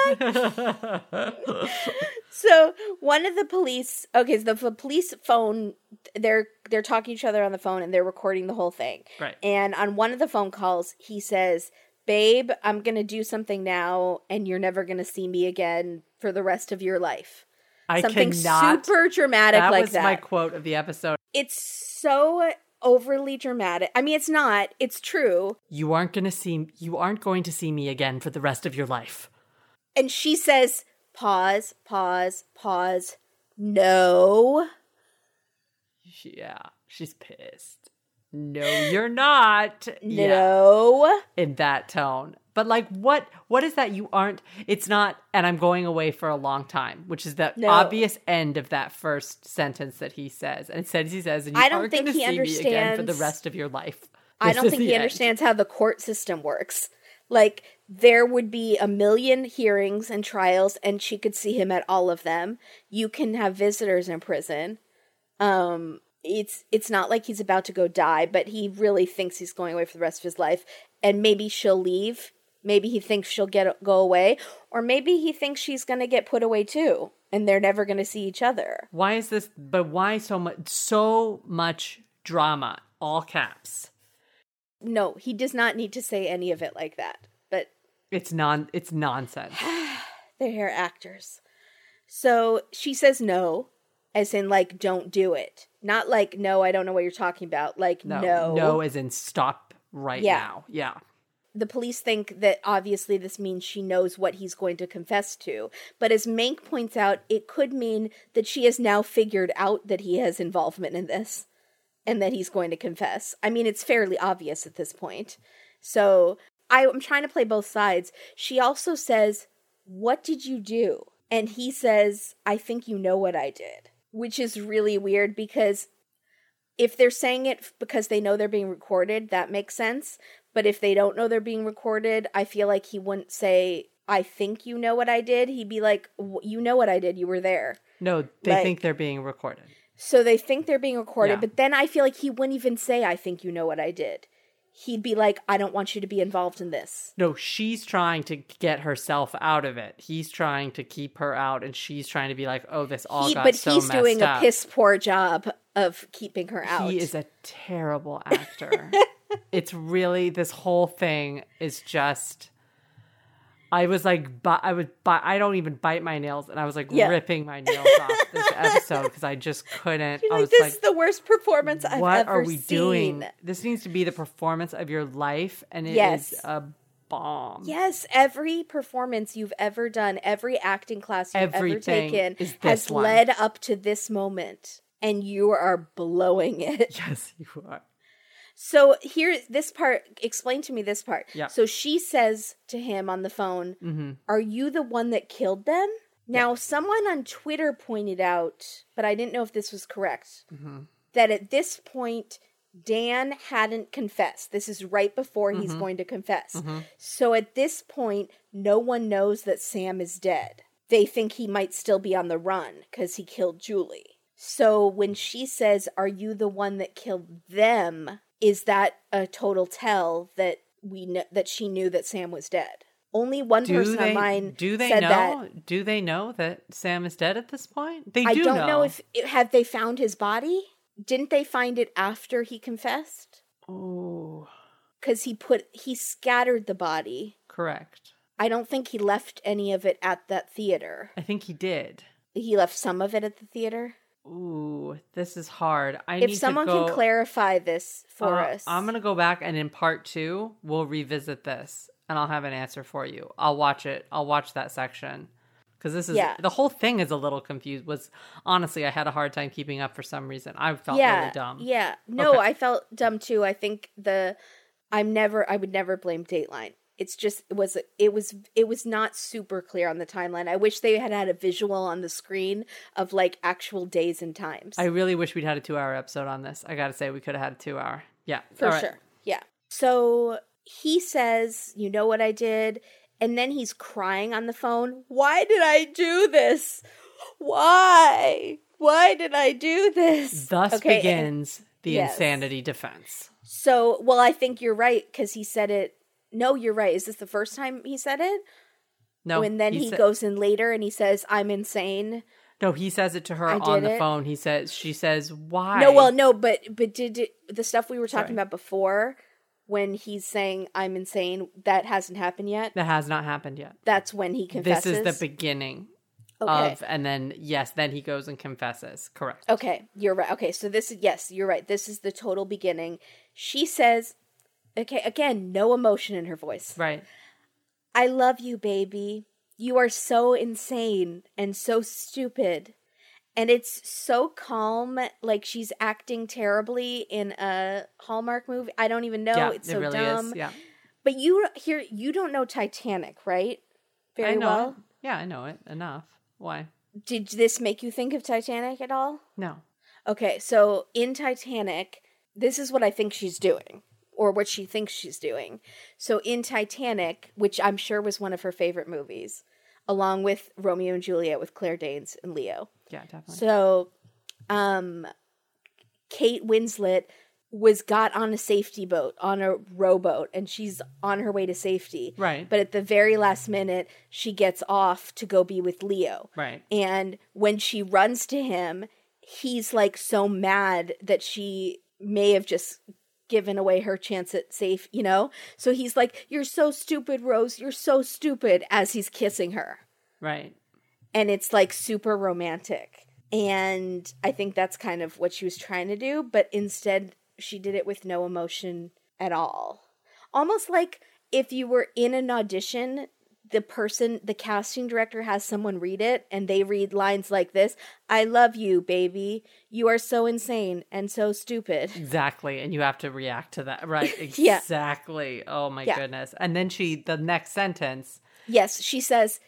Why? So one of the police, okay, so the police phone, they're talking to each other on the phone and they're recording the whole thing. Right. And on one of the phone calls, he says, "Babe, I'm going to do something now and you're never going to see me again for the rest of your life." Something super dramatic like that. That was my quote of the episode. It's so overly dramatic. I mean, it's not. It's true. You aren't going to see me again for the rest of your life. And she says, pause, pause, pause. No. Yeah, she's pissed. No, you're not. No. Yeah, in that tone. But like, what is that? It's not, and I'm going away for a long time, which is the obvious end of that first sentence that he says. And he says, and you aren't going to see me again for the rest of your life. I don't think he understands how the court system works. Like, there would be 1 million hearings and trials, and she could see him at all of them. You can have visitors in prison. It's not like he's about to go die, but he really thinks he's going away for the rest of his life. And maybe she'll leave. Maybe he thinks she'll go away. Or maybe he thinks she's going to get put away too. And they're never going to see each other. Why is this? But why so much drama? All caps. No, he does not need to say any of it like that. But it's nonsense. They're actors. So she says no, as in like, don't do it. Not like, no, I don't know what you're talking about. Like, no. No as in stop right now. Yeah. The police think that obviously this means she knows what he's going to confess to. But as Mank points out, it could mean that she has now figured out that he has involvement in this. and that he's going to confess. I mean, it's fairly obvious at this point. So I'm trying to play both sides. She also says, "What did you do?" And he says, "I think you know what I did," which is really weird because if they're saying it because they know they're being recorded, that makes sense. But if they don't know they're being recorded, I feel like he wouldn't say, "I think you know what I did." He'd be like, "You know what I did. You were there." No, they Like- think they're being recorded. So they think they're being recorded, Yeah. but then I feel like he wouldn't even say, "I think you know what I did." He'd be like, "I don't want you to be involved in this." No, she's trying to get herself out of it. He's trying to keep her out, and she's trying to be like, "Oh, this all got But so he's messed doing up." a piss poor job of keeping her out. He is a terrible actor. It's really, this whole thing is just, I was like, I don't even bite my nails, and I was like ripping my nails off this episode because I just couldn't. You're I like, was this like, is the worst performance I've what ever are we seen. doing? This needs to be the performance of your life, and it Yes. is a bomb. Yes, every performance you've ever done, every acting class you've Everything ever taken is has this one. led up to this moment, and you are blowing it. Yes, you are. So here, this part, explain to me this part. Yeah. So she says to him on the phone, "Are you the one that killed them?" Now, someone on Twitter pointed out, but I didn't know if this was correct, that at this point, Dan hadn't confessed. This is right before he's going to confess. So at this point, no one knows that Sam is dead. They think he might still be on the run because he killed Julie. So when she says, "Are you the one that killed them?" is that a total tell that that she knew that Sam was dead? Only one person online said that. Do they know that Sam is dead at this point? They do I don't know if have they found his body? Didn't they find it after he confessed? Oh, Because he scattered the body. correct. I don't think he left any of it at that theater. I think he did. He left some of it at the theater. Ooh, this is hard. If someone can clarify this for us. I'm going to go back, and in part 2, we'll revisit this, and I'll have an answer for you. I'll watch it. I'll watch that section. Because this is, the whole thing is a little confused. Honestly, I had a hard time keeping up for some reason. I felt really dumb. Yeah. No, Okay. I felt dumb too. I think I would never blame Dateline. It's just, it was not super clear on the timeline. I wish they had a visual on the screen of like actual days and times. I really wish we'd had a 2-hour episode on this. I got to say, we could have had a 2-hour. Yeah. For All right. sure. Yeah. So he says, "You know what I did?" And then he's crying on the phone. "Why did I do this? Why? Why did I do this?" Thus begins the yes. insanity defense. So, well, I think you're right because he said it. No, you're right. Is this the first time he said it? No. And then he goes in later and he says, "I'm insane." No, he says it to her on the phone. She says, "Why?" No, well, no, but the stuff we were talking about before, when he's saying "I'm insane," that hasn't happened yet. That has not happened yet. That's when he confesses. This is the beginning of, and then then he goes and confesses. Correct. Okay, you're right. Okay, so this is, yes, you're right. This is the total beginning. She says, okay, again, no emotion in her voice. Right. "I love you, baby. You are so insane and so stupid." And it's so calm, like she's acting terribly in a Hallmark movie. I don't even know. Yeah, it's it so really dumb. is. Yeah. But you don't know Titanic, right? Very I know well. it. Yeah, I know it enough. Why? Did this make you think of Titanic at all? No. Okay, so in Titanic, this is what I think she's doing, or what she thinks she's doing. So in Titanic, which I'm sure was one of her favorite movies, along with Romeo and Juliet with Claire Danes and Leo. Yeah, definitely. So, Kate Winslet got on a safety boat, on a rowboat, and she's on her way to safety. Right. But at the very last minute, she gets off to go be with Leo. Right. And when she runs to him, he's like so mad that she may have just given away her chance at safe, you know? So he's like, "You're so stupid, Rose. You're so stupid," as he's kissing her. Right. And it's like super romantic. And I think that's kind of what she was trying to do, but instead she did it with no emotion at all. Almost like if you were in an audition the casting director has someone read it and they read lines like this: "I love you, baby. You are so insane and so stupid." Exactly. And you have to react to that. Right. Yeah. Exactly. Oh my Yeah. goodness. And then the next sentence. Yes, he says,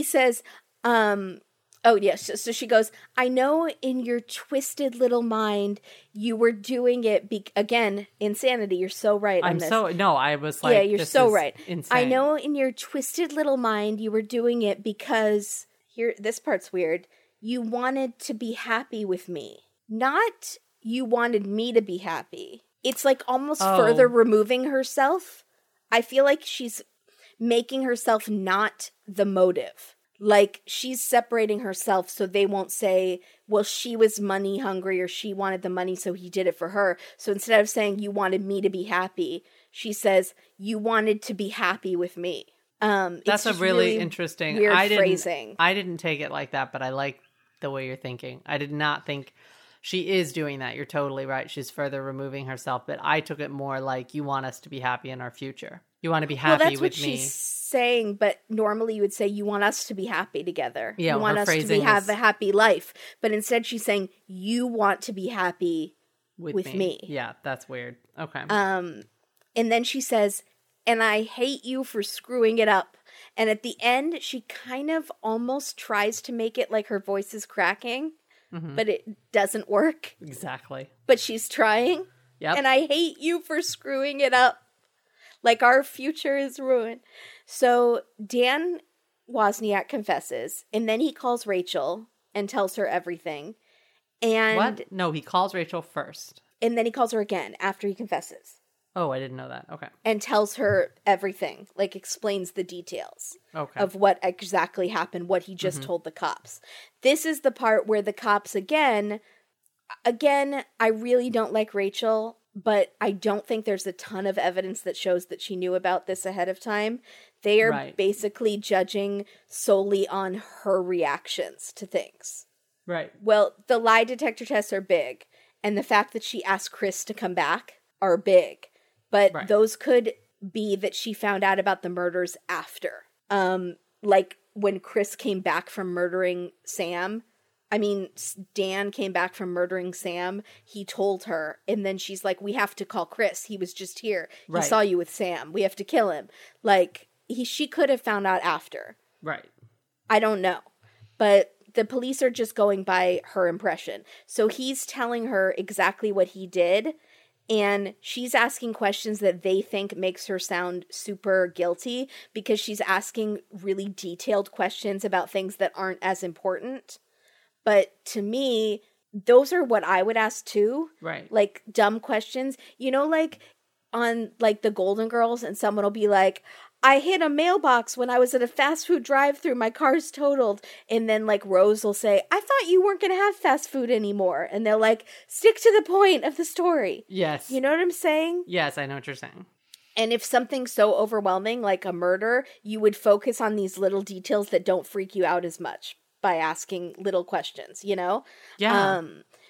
oh yes, so she goes, "I know in your twisted little mind you were doing it again, insanity, you're so right on this. I was like, yeah, you're this so is right. Insane. I know in your twisted little mind you were doing it because, here, this part's weird, you wanted to be happy with me. Not you wanted me to be happy. It's like almost further removing herself. I feel like she's making herself not the motive. Like, she's separating herself so they won't say, well, she was money hungry or she wanted the money so he did it for her. So instead of saying, you wanted me to be happy, she says, you wanted to be happy with me. That's a really interesting weird phrasing. I didn't take it like that, but I like the way you're thinking. I did not think she is doing that. You're totally right. She's further removing herself, but I took it more like, you want us to be happy in our future. You want to be happy that's with what me. She's saying, but normally you would say you want us to be happy together. Yeah, you want her us to phrasing have is- a happy life. But instead she's saying you want to be happy with me. Yeah, that's weird. Okay. And then she says, and I hate you for screwing it up. And at the end, she kind of almost tries to make it like her voice is cracking, but it doesn't work. Exactly. But she's trying. Yep. And I hate you for screwing it up. Like, our future is ruined. So Dan Wozniak confesses, and then he calls Rachel and tells her everything. And What? No, he calls Rachel first. And then he calls her again after he confesses Oh, I didn't know that. Okay. and tells her everything, like explains the details Okay. of what exactly happened, what he just told the cops. This is the part where the cops again, I really don't like Rachel, but I don't think there's a ton of evidence that shows that she knew about this ahead of time. They are Right. basically judging solely on her reactions to things. Right. Well, the lie detector tests are big, and the fact that she asked Chris to come back are big. But Right. those could be that she found out about the murders after. Like when Chris came back from murdering Sam. Dan came back from murdering Sam. He told her, and then she's like, we have to call Chris. He was just here. He Right. saw you with Sam. We have to kill him. Like, she could have found out after. Right. I don't know. But the police are just going by her impression. So he's telling her exactly what he did, and she's asking questions that they think makes her sound super guilty because she's asking really detailed questions about things that aren't as important. But to me, those are what I would ask too. Right. Like dumb questions. You know, like on like the Golden Girls, and someone will be like, I hit a mailbox when I was at a fast food drive-thru, my car's totaled. And then like Rose will say, I thought you weren't going to have fast food anymore. And they'll like stick to the point of the story. Yes. You know what I'm saying? Yes, I know what you're saying. And if something's so overwhelming, like a murder, you would focus on these little details that don't freak you out as much by asking little questions, you know? Yeah.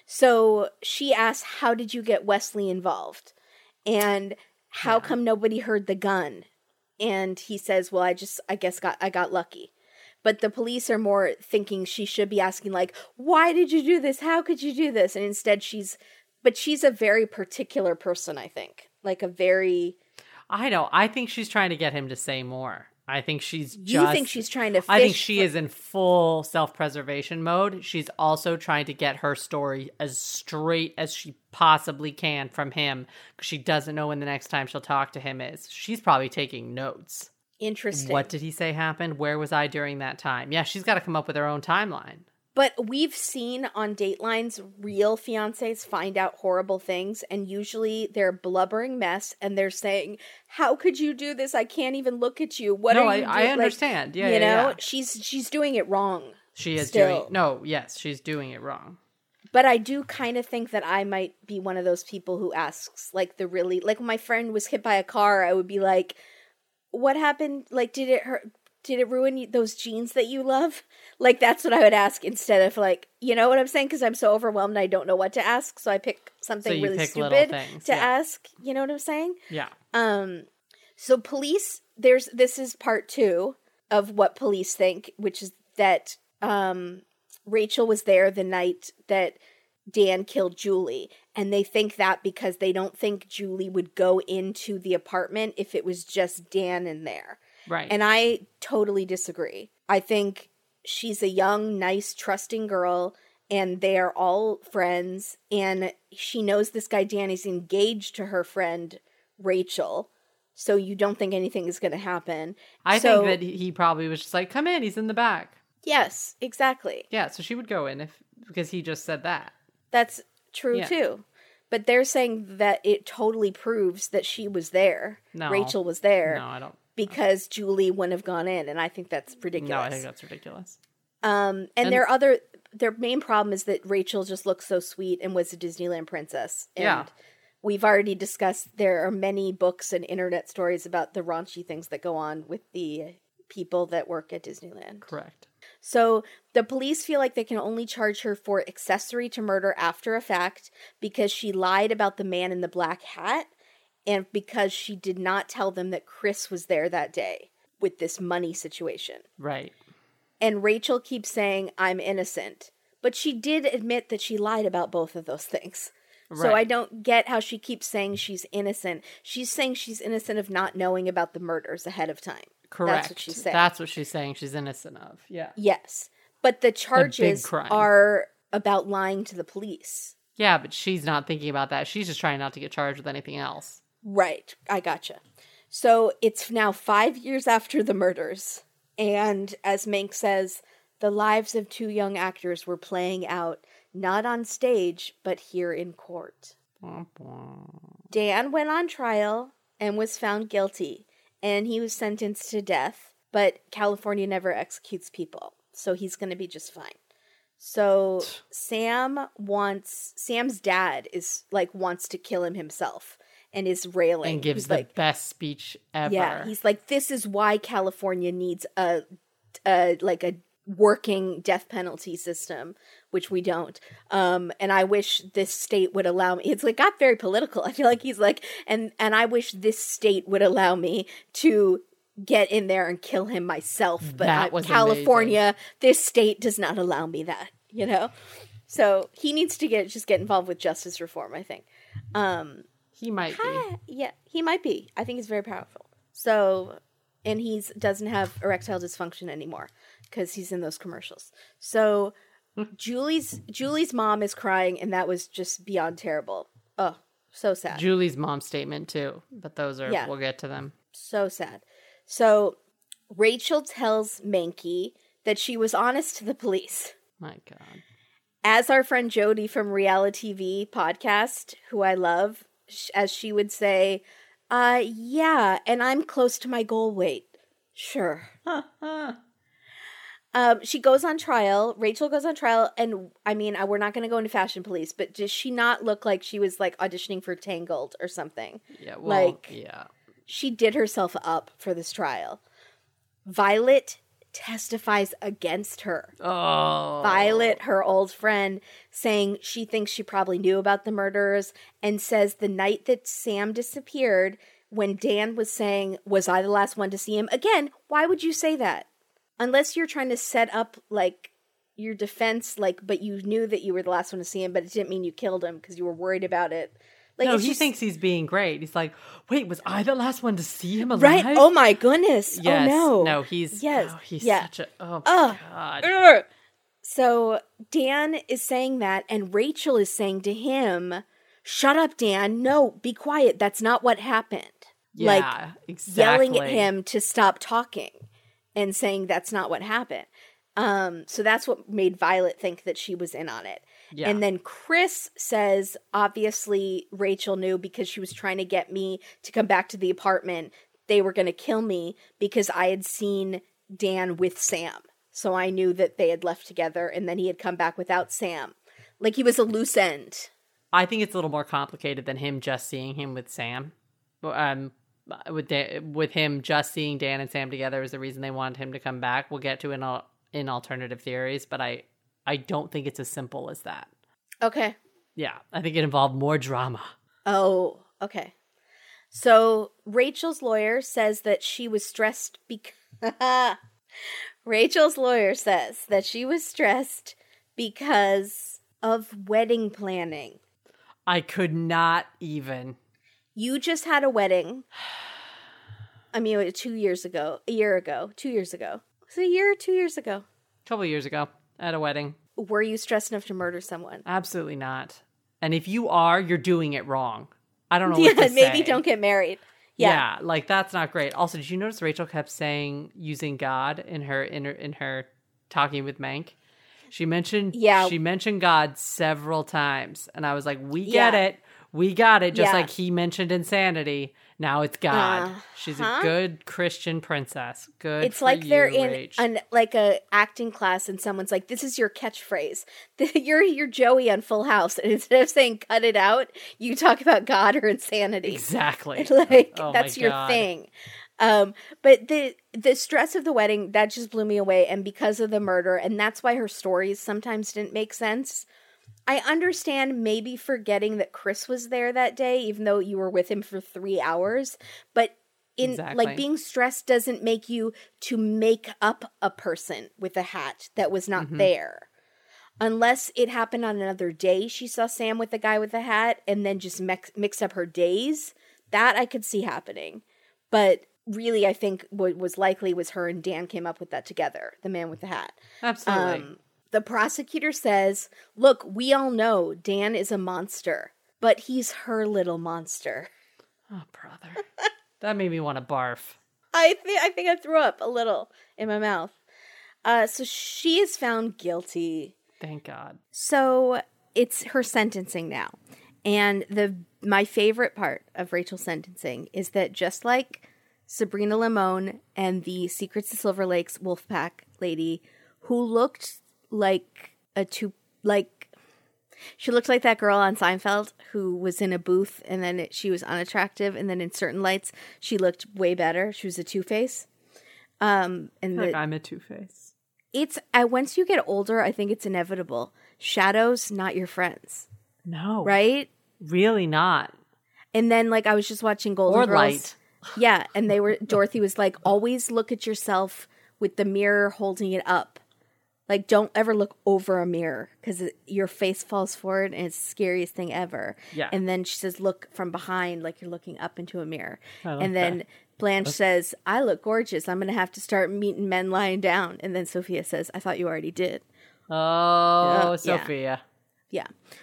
So she asks, how did you get Wesley involved? And how come nobody heard the gun? And he says, well, I guess I got lucky. But the police are more thinking she should be asking, like, why did you do this? How could you do this? And instead she's a very particular person, I think. Like a very... I know. I think she's trying to get him to say more. I think she's just... You think she's trying to fish... I think she is in full self-preservation mode. She's also trying to get her story as straight as she possibly can from him, because she doesn't know when the next time she'll talk to him is. She's probably taking notes. Interesting. What did he say happened? Where was I during that time? Yeah, she's got to come up with her own timeline. But we've seen on Datelines real fiancés find out horrible things, and usually they're a blubbering mess, and they're saying, how could you do this? I can't even look at you. What No, are you doing? I understand. Yeah, you know, yeah. she's doing it wrong. She is still. doing... No, yes, she's doing it wrong. But I do kind of think that I might be one of those people who asks, like, the really... Like, when my friend was hit by a car, I would be like, what happened? Like, did it hurt? Did it ruin those jeans that you love? Like, that's what I would ask instead of, like, you know what I'm saying? Because I'm so overwhelmed, I don't know what to ask. So I pick something really stupid to ask. You know what I'm saying? Yeah. So police, this is part 2. of what police think, which is that Rachel was there the night that Dan killed Julie. And they think that because they don't think Julie would go into the apartment if it was just Dan in there. Right. And I totally disagree. I think she's a young, nice, trusting girl, and they are all friends. And she knows this guy Dan is engaged to her friend Rachel. So you don't think anything is going to happen. I think that he probably was just like, come in, he's in the back. Yes, exactly. Yeah, so she would go in because he just said that. That's true too. But they're saying that it totally proves that she was there. No. Rachel was there. No, I don't. Because Julie wouldn't have gone in, and I think that's ridiculous. No, I think that's ridiculous. And their main problem is that Rachel just looks so sweet and was a Disneyland princess. And yeah. We've already discussed there are many books and internet stories about the raunchy things that go on with the people that work at Disneyland. Correct. So the police feel like they can only charge her for accessory to murder after a fact because she lied about the man in the black hat and because she did not tell them that Chris was there that day with this money situation. Right. And Rachel keeps saying, I'm innocent. But she did admit that she lied about both of those things. Right. So I don't get how she keeps saying she's innocent. She's saying she's innocent of not knowing about the murders ahead of time. Correct. That's what she's saying. That's what she's saying she's innocent of. Yeah. Yes. But the charges are about lying to the police. Yeah, but she's not thinking about that. She's just trying not to get charged with anything else. Right. I gotcha. So it's now 5 years after the murders. And as Mank says, the lives of two young actors were playing out, not on stage, but here in court. Dan went on trial and was found guilty. And he was sentenced to death, but California never executes people, so he's going to be just fine. So Sam's dad wants to kill him himself and is railing. And gives the best speech ever. Yeah, he's like, this is why California needs a working death penalty system, which we don't. And I wish this state would allow me. It's got very political. I feel like he's like, and I wish this state would allow me to get in there and kill him myself. But California, amazing. This state does not allow me that, So he needs to get involved with justice reform, I think. He might be. Yeah, he might be. I think he's very powerful. So, and he doesn't have erectile dysfunction anymore because he's in those commercials. So Julie's mom is crying, and that was just beyond terrible. Oh, so sad. Julie's mom's statement too, but those are we'll get to them. So sad. So Rachel tells Mankey that she was honest to the police. My God. As our friend Jody from Reality TV podcast, who I love, as she would say, yeah, and I'm close to my goal weight. Sure. She goes on trial. Rachel goes on trial, and I mean, we're not going to go into Fashion Police, but does she not look like she was auditioning for Tangled or something? Yeah, well, she did herself up for this trial. Violet testifies against her. Oh. Violet, her old friend, saying she thinks she probably knew about the murders and says the night that Sam disappeared, when Dan was saying, was I the last one to see him? Again, why would you say that? Unless you're trying to set up your defense, but you knew that you were the last one to see him, but it didn't mean you killed him because you were worried about it. No, he thinks he's being great. He's like, wait, was I the last one to see him alive? Right? Oh my goodness. Yes. Oh no. No, he's such a, God. So Dan is saying that, and Rachel is saying to him, shut up, Dan. No, be quiet. That's not what happened. Yeah, exactly. Yelling at him to stop talking and saying that's not what happened. So that's what made Violet think that she was in on it. Yeah. And then Chris says, obviously, Rachel knew because she was trying to get me to come back to the apartment. They were going to kill me because I had seen Dan with Sam. So I knew that they had left together and then he had come back without Sam. He was a loose end. I think it's a little more complicated than him just seeing him with Sam. With him just seeing Dan and Sam together is the reason they wanted him to come back. We'll get to in alternative theories, but I don't think it's as simple as that. Okay. Yeah, I think it involved more drama. Oh, okay. So Rachel's lawyer says that she was stressed Rachel's lawyer says that she was stressed because of wedding planning. I could not even. You just had a wedding. I mean, 2 years ago. A year ago. 2 years ago. Was it a year or 2 years ago? A couple years ago at a wedding. Were you stressed enough to murder someone? Absolutely not. And if you are, you're doing it wrong. I don't know what to say. Maybe don't get married. Yeah, like that's not great. Also, did you notice Rachel kept saying using God in her talking with Mank? She mentioned God several times, and I was like, "We get it, we got it." Just like he mentioned insanity. Now it's God. She's a good Christian princess. Good. It's like they're in like a acting class, and someone's like, "This is your catchphrase. You're Joey on Full House," and instead of saying "cut it out," you talk about God or insanity. Exactly. Like that's your thing. But the stress of the wedding that just blew me away, and because of the murder, and that's why her stories sometimes didn't make sense. I understand maybe forgetting that Chris was there that day, even though you were with him for 3 hours. But like being stressed doesn't make you to make up a person with a hat that was not there. Unless it happened on another day, she saw Sam with the guy with the hat and then just mixed up her days. That I could see happening. But really, I think what was likely was her and Dan came up with that together, the man with the hat. Absolutely. The prosecutor says, look, we all know Dan is a monster, but he's her little monster. Oh, brother. That made me want to barf. I think I threw up a little in my mouth. So she is found guilty. Thank God. So it's her sentencing now. And my favorite part of Rachel's sentencing is that just like Sabrina Limon and the Secrets of Silver Lake's Wolfpack lady, who looked like she looked like that girl on Seinfeld who was in a booth and then she was unattractive, and then in certain lights she looked way better. She was a Two-Face. And I'm a Two-Face. It's once you get older, I think it's inevitable. Shadows, not your friends. No, right? Really not. And then like I was just watching Golden Girls. Light. Yeah, and Dorothy was like, always look at yourself with the mirror holding it up. Like, don't ever look over a mirror because your face falls forward and it's the scariest thing ever. Yeah. And then she says, look from behind like you're looking up into a mirror. And then Blanche says, I look gorgeous. I'm going to have to start meeting men lying down. And then Sophia says, I thought you already did. Oh, Sophia. Yeah.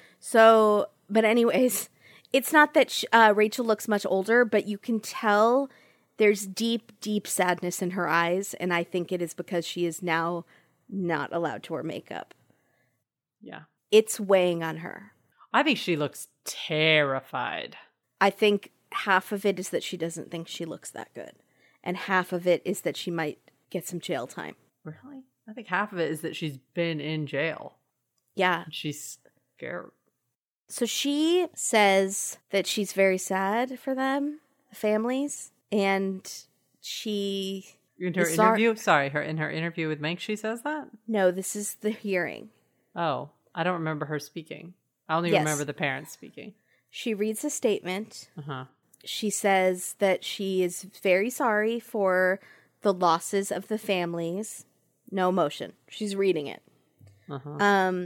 So, but anyways, it's not that Rachel looks much older, but you can tell there's deep, deep sadness in her eyes. And I think it is because she is now not allowed to wear makeup. Yeah. It's weighing on her. I think she looks terrified. I think half of it is that she doesn't think she looks that good. And half of it is that she might get some jail time. Really? I think half of it is that she's been in jail. Yeah. She's scared. So she says that she's very sad for them, the families, and she... In her interview? In her interview with Mank, she says that? No, this is the hearing. Oh, I don't remember her speaking. I only remember the parents speaking. She reads a statement. Uh-huh. She says that she is very sorry for the losses of the families. No emotion. She's reading it. Uh-huh.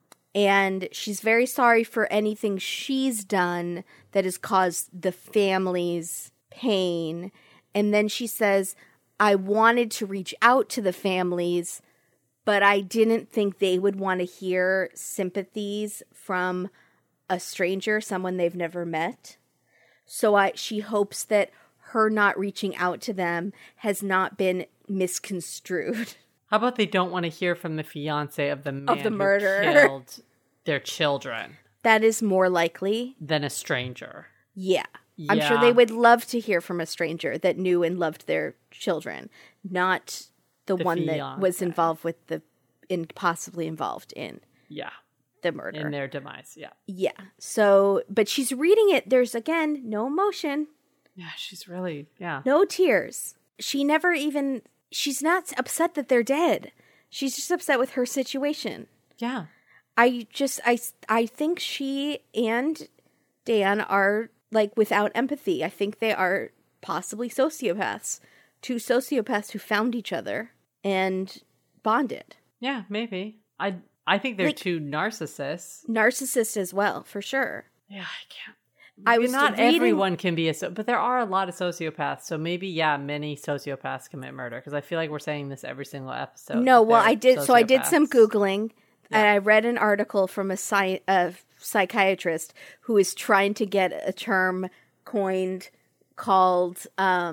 And she's very sorry for anything she's done that has caused the families pain. And then she says, I wanted to reach out to the families, but I didn't think they would want to hear sympathies from a stranger, someone they've never met. So she hopes that her not reaching out to them has not been misconstrued. How about they don't want to hear from the fiance of the man of the murderer who killed their children? That is more likely than a stranger. Yeah. I'm sure they would love to hear from a stranger that knew and loved their children, not the one fiance that was involved with possibly involved in the murder. In their demise, Yeah. So, but she's reading it. There's, again, no emotion. Yeah, she's really, no tears. She's not upset that they're dead. She's just upset with her situation. Yeah. I think she and Dan are like without empathy. I think they are possibly sociopaths. Two sociopaths who found each other and bonded. Yeah, maybe. I think they're Like- two narcissists. Narcissist as well, for sure. Yeah, I can't. I was not reading- everyone can be but there are a lot of sociopaths. So maybe, yeah, many sociopaths commit murder. Because I feel like we're saying this every single episode. No, that well, they're I did. So I did some sociopaths. Googling, and I read an article from a psychiatrist who is trying to get a term coined called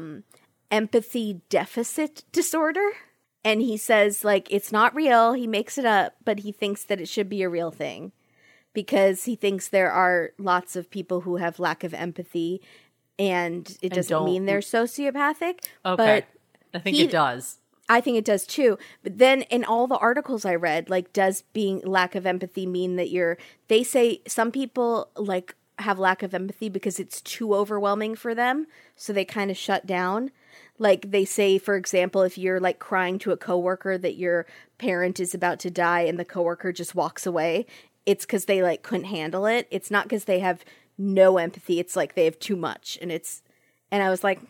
empathy deficit disorder. And he says, like, it's not real. He makes it up, but he thinks that it should be a real thing because he thinks there are lots of people who have lack of empathy, and it doesn't don't- mean they're sociopathic. Okay. But I think he- it does. I think it does too. But then in all the articles I read, like, does being lack of empathy mean that they say some people like have lack of empathy because it's too overwhelming for them. So they kind of shut down. Like they say, for example, if you're like crying to a coworker that your parent is about to die and the coworker just walks away, it's because they like couldn't handle it. It's not because they have no empathy. It's like they have too much. And I was like,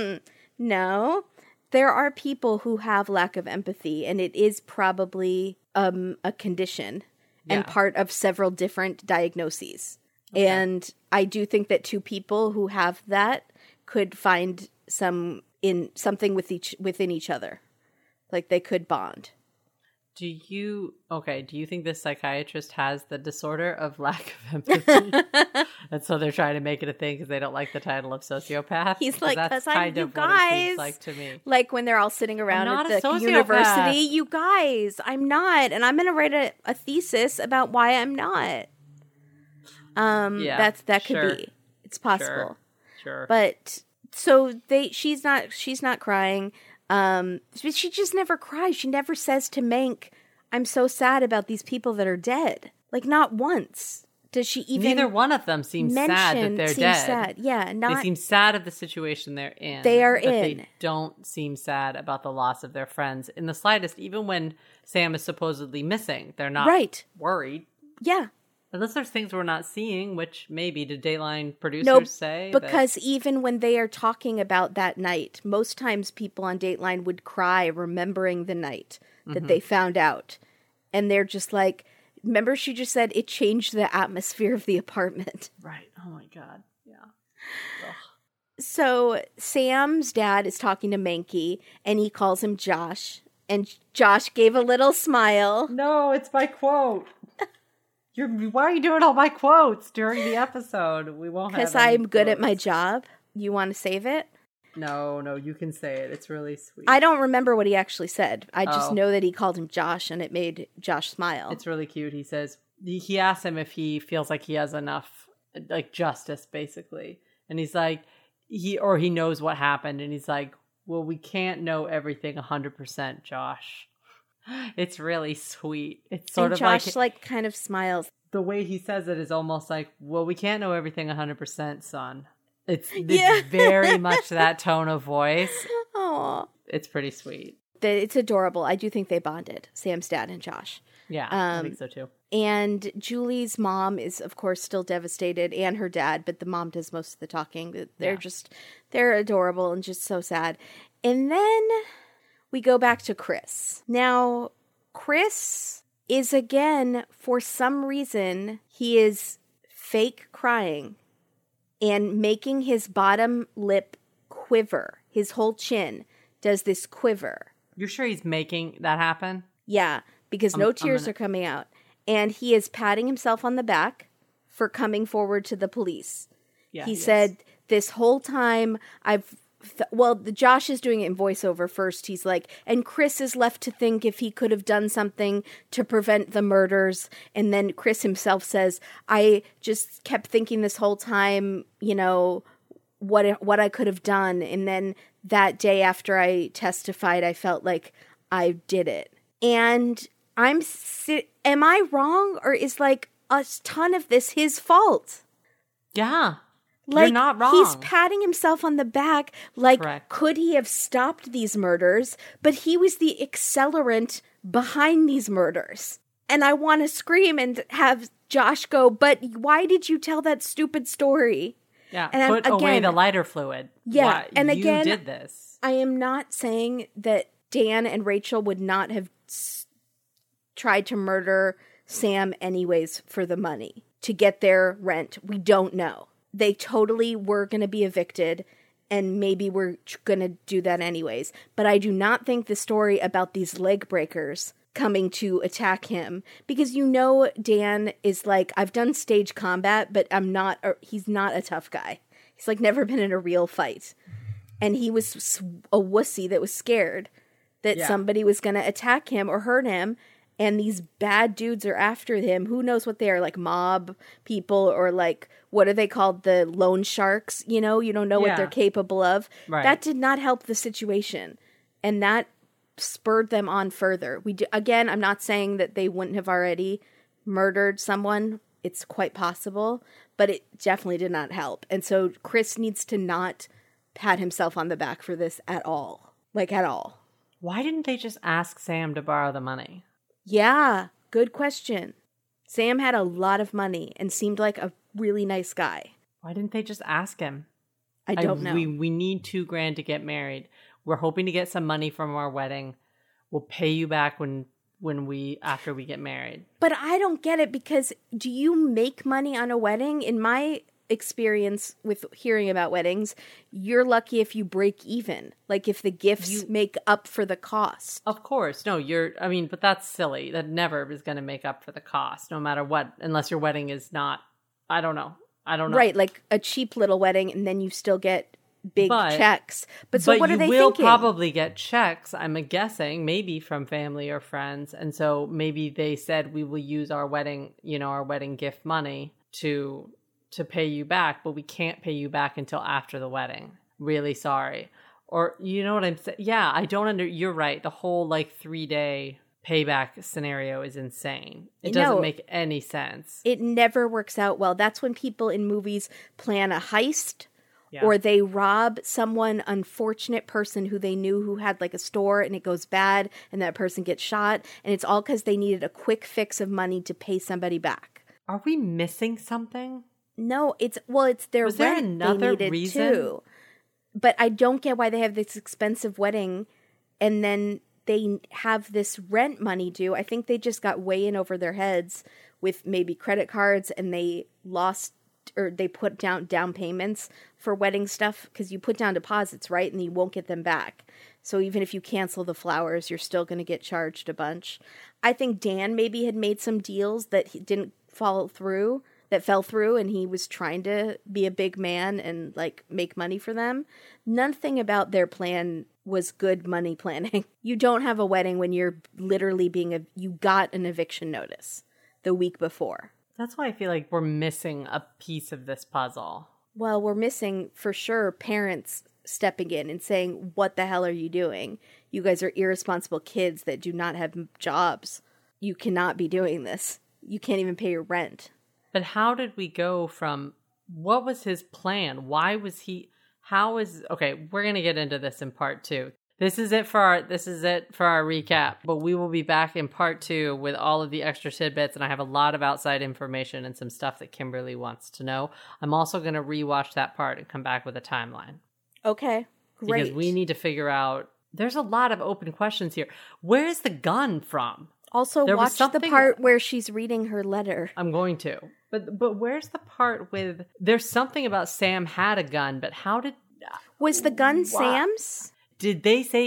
no. There are people who have lack of empathy, and it is probably a condition and part of several different diagnoses. Okay. And I do think that two people who have that could find something within each other. Like they could bond. Do you think this psychiatrist has the disorder of lack of empathy? And so they're trying to make it a thing because they don't like the title of sociopath? He's like, that's because kind you of what it guys, seems like to me. Like when they're all sitting around not at a the sociopath. university, you guys, I'm not. And I'm going to write a thesis about why I'm not. Yeah, that could sure. be. It's possible. Sure. But so she's not crying. She just never cries. She never says to Mank, I'm so sad about these people that are dead. Like not once does she even Neither one of them seems sad that they're dead. Sad. Yeah, They seem sad of the situation they're in. They are but in. They don't seem sad about the loss of their friends in the slightest. Even when Sam is supposedly missing, they're not worried. Yeah. Unless there's things we're not seeing, which maybe did Dateline producers say? Because even when they are talking about that night, most times people on Dateline would cry remembering the night that they found out. And they're just like, remember she just said it changed the atmosphere of the apartment. Right. Oh my God. Yeah. Ugh. So Sam's dad is talking to Mankey and he calls him Josh. And Josh gave a little smile. No, it's my quote. Why are you doing all my quotes during the episode? We won't have because I'm good at my job. You want to save it? No, you can say it. It's really sweet. I don't remember what he actually said. I just know that he called him Josh and it made Josh smile. It's really cute. He says, he asks him if he feels like he has enough, like, justice, basically. And he's like, he knows what happened. And he's like, well, we can't know everything 100%, Josh. It's really sweet. It's sort and of Josh like kind of smiles. The way he says it is almost like, well, we can't know everything 100%, son. It's very much that tone of voice. Aw. It's pretty sweet. It's adorable. I do think they bonded, Sam's dad and Josh. Yeah, I think so too. And Julie's mom is, of course, still devastated, and her dad, but the mom does most of the talking. They're adorable and just so sad. And then we go back to Chris. Now, Chris is again, for some reason, he is fake crying and making his bottom lip quiver. His whole chin does this quiver. You're sure he's making that happen? Yeah, because no tears are coming out. And he is patting himself on the back for coming forward to the police. Yeah, he said, this whole time Josh is doing it in voiceover first. He's like, and Chris is left to think if he could have done something to prevent the murders. And then Chris himself says, I just kept thinking this whole time, what I could have done. And then that day after I testified, I felt like I did it. And am I wrong? Or is like a ton of this his fault? Yeah. Like, you're not wrong. He's patting himself on the back like, Correct. Could he have stopped these murders? But he was the accelerant behind these murders. And I want to scream and have Josh go, but why did you tell that stupid story? Yeah, and put away the lighter fluid. Yeah, and you again, did this. I am not saying that Dan and Rachel would not have tried to murder Sam anyways for the money to get their rent. We don't know. They totally were going to be evicted, and maybe we're going to do that anyways. But I do not think the story about these leg breakers coming to attack him, because Dan is like, I've done stage combat, but he's not a tough guy. He's like never been in a real fight. And he was a wussy that was scared that somebody was going to attack him or hurt him. And these bad dudes are after him. Who knows what they are, like mob people or like, what are they called? The loan sharks, you don't know what they're capable of. Right. That did not help the situation. And that spurred them on further. Again, I'm not saying that they wouldn't have already murdered someone. It's quite possible, but it definitely did not help. And so Chris needs to not pat himself on the back for this at all. Like at all. Why didn't they just ask Sam to borrow the money? Yeah, good question. Sam had a lot of money and seemed like a really nice guy. Why didn't they just ask him? I don't know. We need $2,000 to get married. We're hoping to get some money from our wedding. We'll pay you back after we get married. But I don't get it, because do you make money on a wedding? In my experience with hearing about weddings, you're lucky if you break even. Like if the gifts make up for the cost. Of course. No, but that's silly. That never is going to make up for the cost, no matter what, unless your wedding is not, I don't know. Right, like a cheap little wedding, and then you still get big checks. But what are they thinking? You will probably get checks, I'm guessing, maybe from family or friends. And so maybe they said, we will use our wedding, our wedding gift money to pay you back, but we can't pay you back until after the wedding. Really sorry. Or, you know what I'm saying? Yeah, you're right. The whole 3-day payback scenario is insane. It doesn't make any sense. It never works out well. That's when people in movies plan a heist, or they rob someone, unfortunate person who they knew who had a store, and it goes bad and that person gets shot. And it's all because they needed a quick fix of money to pay somebody back. Are we missing something? No, it's their Was there rent another they needed reason? too. But I don't get why they have this expensive wedding and then they have this rent money due. I think they just got way in over their heads with maybe credit cards, and they lost, or they put down payments for wedding stuff, because you put down deposits, right? And you won't get them back. So even if you cancel the flowers, you're still going to get charged a bunch. I think Dan maybe had made some deals that he didn't follow through. That fell through, and he was trying to be a big man and make money for them. Nothing about their plan was good money planning. You don't have a wedding when you're literally you got an eviction notice the week before. That's why I feel like we're missing a piece of this puzzle. Well, we're missing for sure parents stepping in and saying, what the hell are you doing? You guys are irresponsible kids that do not have jobs. You cannot be doing this. You can't even pay your rent. But how did we go from, what was his plan? Why was he, okay, we're going to get into this in part 2. This is it for our recap, but we will be back in part 2 with all of the extra tidbits, and I have a lot of outside information and some stuff that Kimberly wants to know. I'm also going to rewatch that part and come back with a timeline. Okay, great. Because we need to figure out, there's a lot of open questions here. Where's the gun from? Also, watch the part where she's reading her letter. I'm going to. But where's the part with, there's something about Sam had a gun, but how did... Was the gun Sam's? Did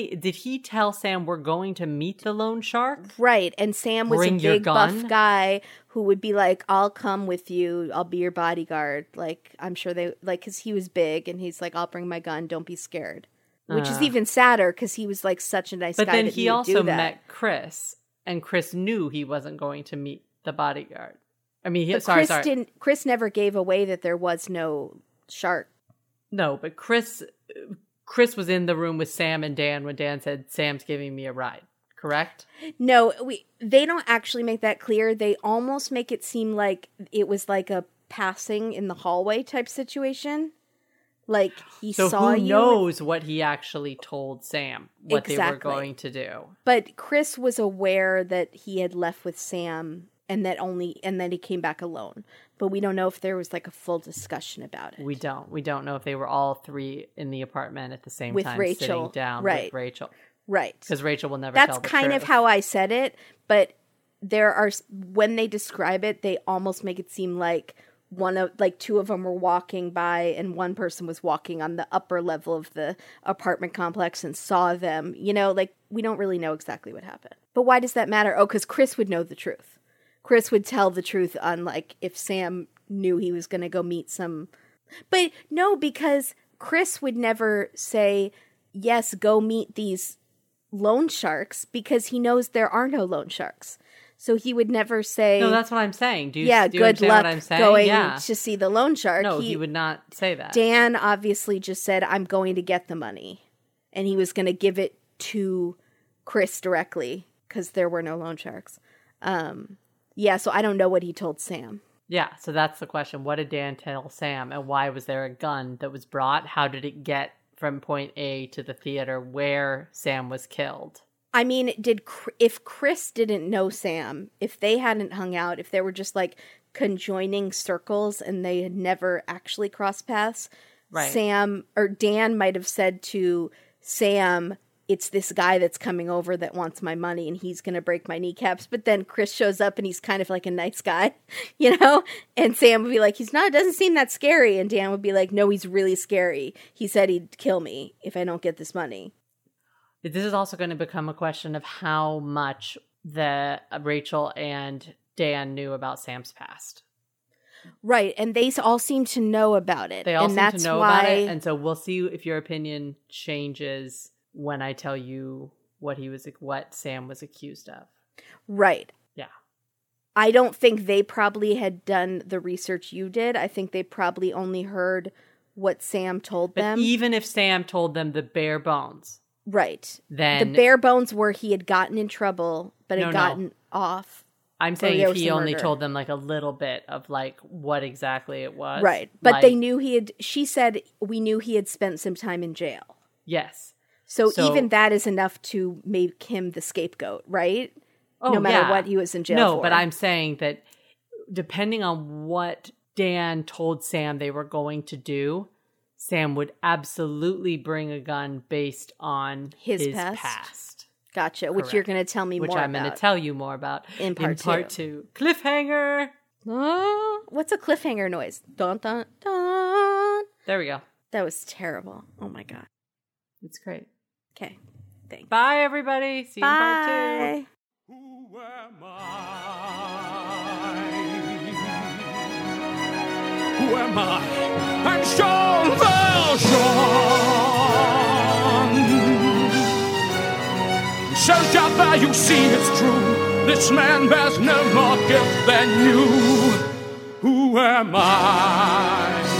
he tell Sam we're going to meet the loan shark? Right, and Sam was a big buff guy who would be like, I'll come with you, I'll be your bodyguard. I'm sure they, because he was big, and he's like, I'll bring my gun, don't be scared. Which is even sadder, because he was such a nice guy. But then he also met Chris, and Chris knew he wasn't going to meet the bodyguard. I mean, Chris never gave away that there was no shark. No, but Chris was in the room with Sam and Dan when Dan said, Sam's giving me a ride, correct? No, they don't actually make that clear. They almost make it seem like it was a passing in the hallway type situation. He saw you. So who knows what he actually told Sam, what they were going to do. But Chris was aware that he had left with Sam and that he came back alone. But we don't know if there was a full discussion about it. We don't know if they were all three in the apartment at the same with time Rachel. Sitting down with Rachel. Right. Because Rachel will never tell That's the kind truth. of how I said it, but when they describe it, they almost make it seem like two of them were walking by and one person was walking on the upper level of the apartment complex and saw them. You know, like, we don't really know exactly what happened. But why does that matter? Oh, because Chris would know the truth. Chris would tell the truth on, like, if Sam knew he was going to go meet some... But no, because Chris would never say, yes, go meet these loan sharks, because he knows there are no loan sharks. So he would never say... No, that's what I'm saying. Do you good understand luck what I'm saying? going Yeah. to see the loan shark. No, he would not say that. Dan obviously just said, I'm going to get the money. And he was going to give it to Chris directly, because there were no loan sharks. So I don't know what he told Sam. Yeah, so that's the question. What did Dan tell Sam, and why was there a gun that was brought? How did it get from point A to the theater where Sam was killed? I mean, if Chris didn't know Sam, if they hadn't hung out, if they were just like conjoining circles and they had never actually crossed paths, right. Sam or Dan might have said to Sam, it's this guy that's coming over that wants my money and he's going to break my kneecaps. But then Chris shows up and he's kind of like a nice guy, you know? And Sam would be like, doesn't seem that scary. And Dan would be like, no, he's really scary. He said he'd kill me if I don't get this money. This is also going to become a question of how much Rachel and Dan knew about Sam's past. Right, and they all seem to know about it. They all and seem that's to know why... about it, and so we'll see if your opinion changes when I tell you what Sam was accused of. Right. Yeah. I don't think they probably had done the research you did. I think they probably only heard what Sam told them. But even if Sam told them the bare bones... Right. Then the bare bones were he had gotten in trouble, but had gotten off. I'm saying if he only told them like a little bit of like what exactly it was. Right. But they knew she said, we knew he had spent some time in jail. Yes. So even that is enough to make him the scapegoat, right? No matter what he was in jail for. No, but I'm saying that depending on what Dan told Sam they were going to do, Sam would absolutely bring a gun based on his past. Gotcha. Correct. Which you're going to tell me more about. Which I'm going to tell you more about in part two. Cliffhanger. What's a cliffhanger noise? Dun, dun, dun. There we go. That was terrible. Oh my God. It's great. Okay. Thanks. Bye, everybody. See you in part two. Who am I? Who am I? I'm Jean Valjean. Search out there, you see it's true. This man bears no more guilt than you. Who am I?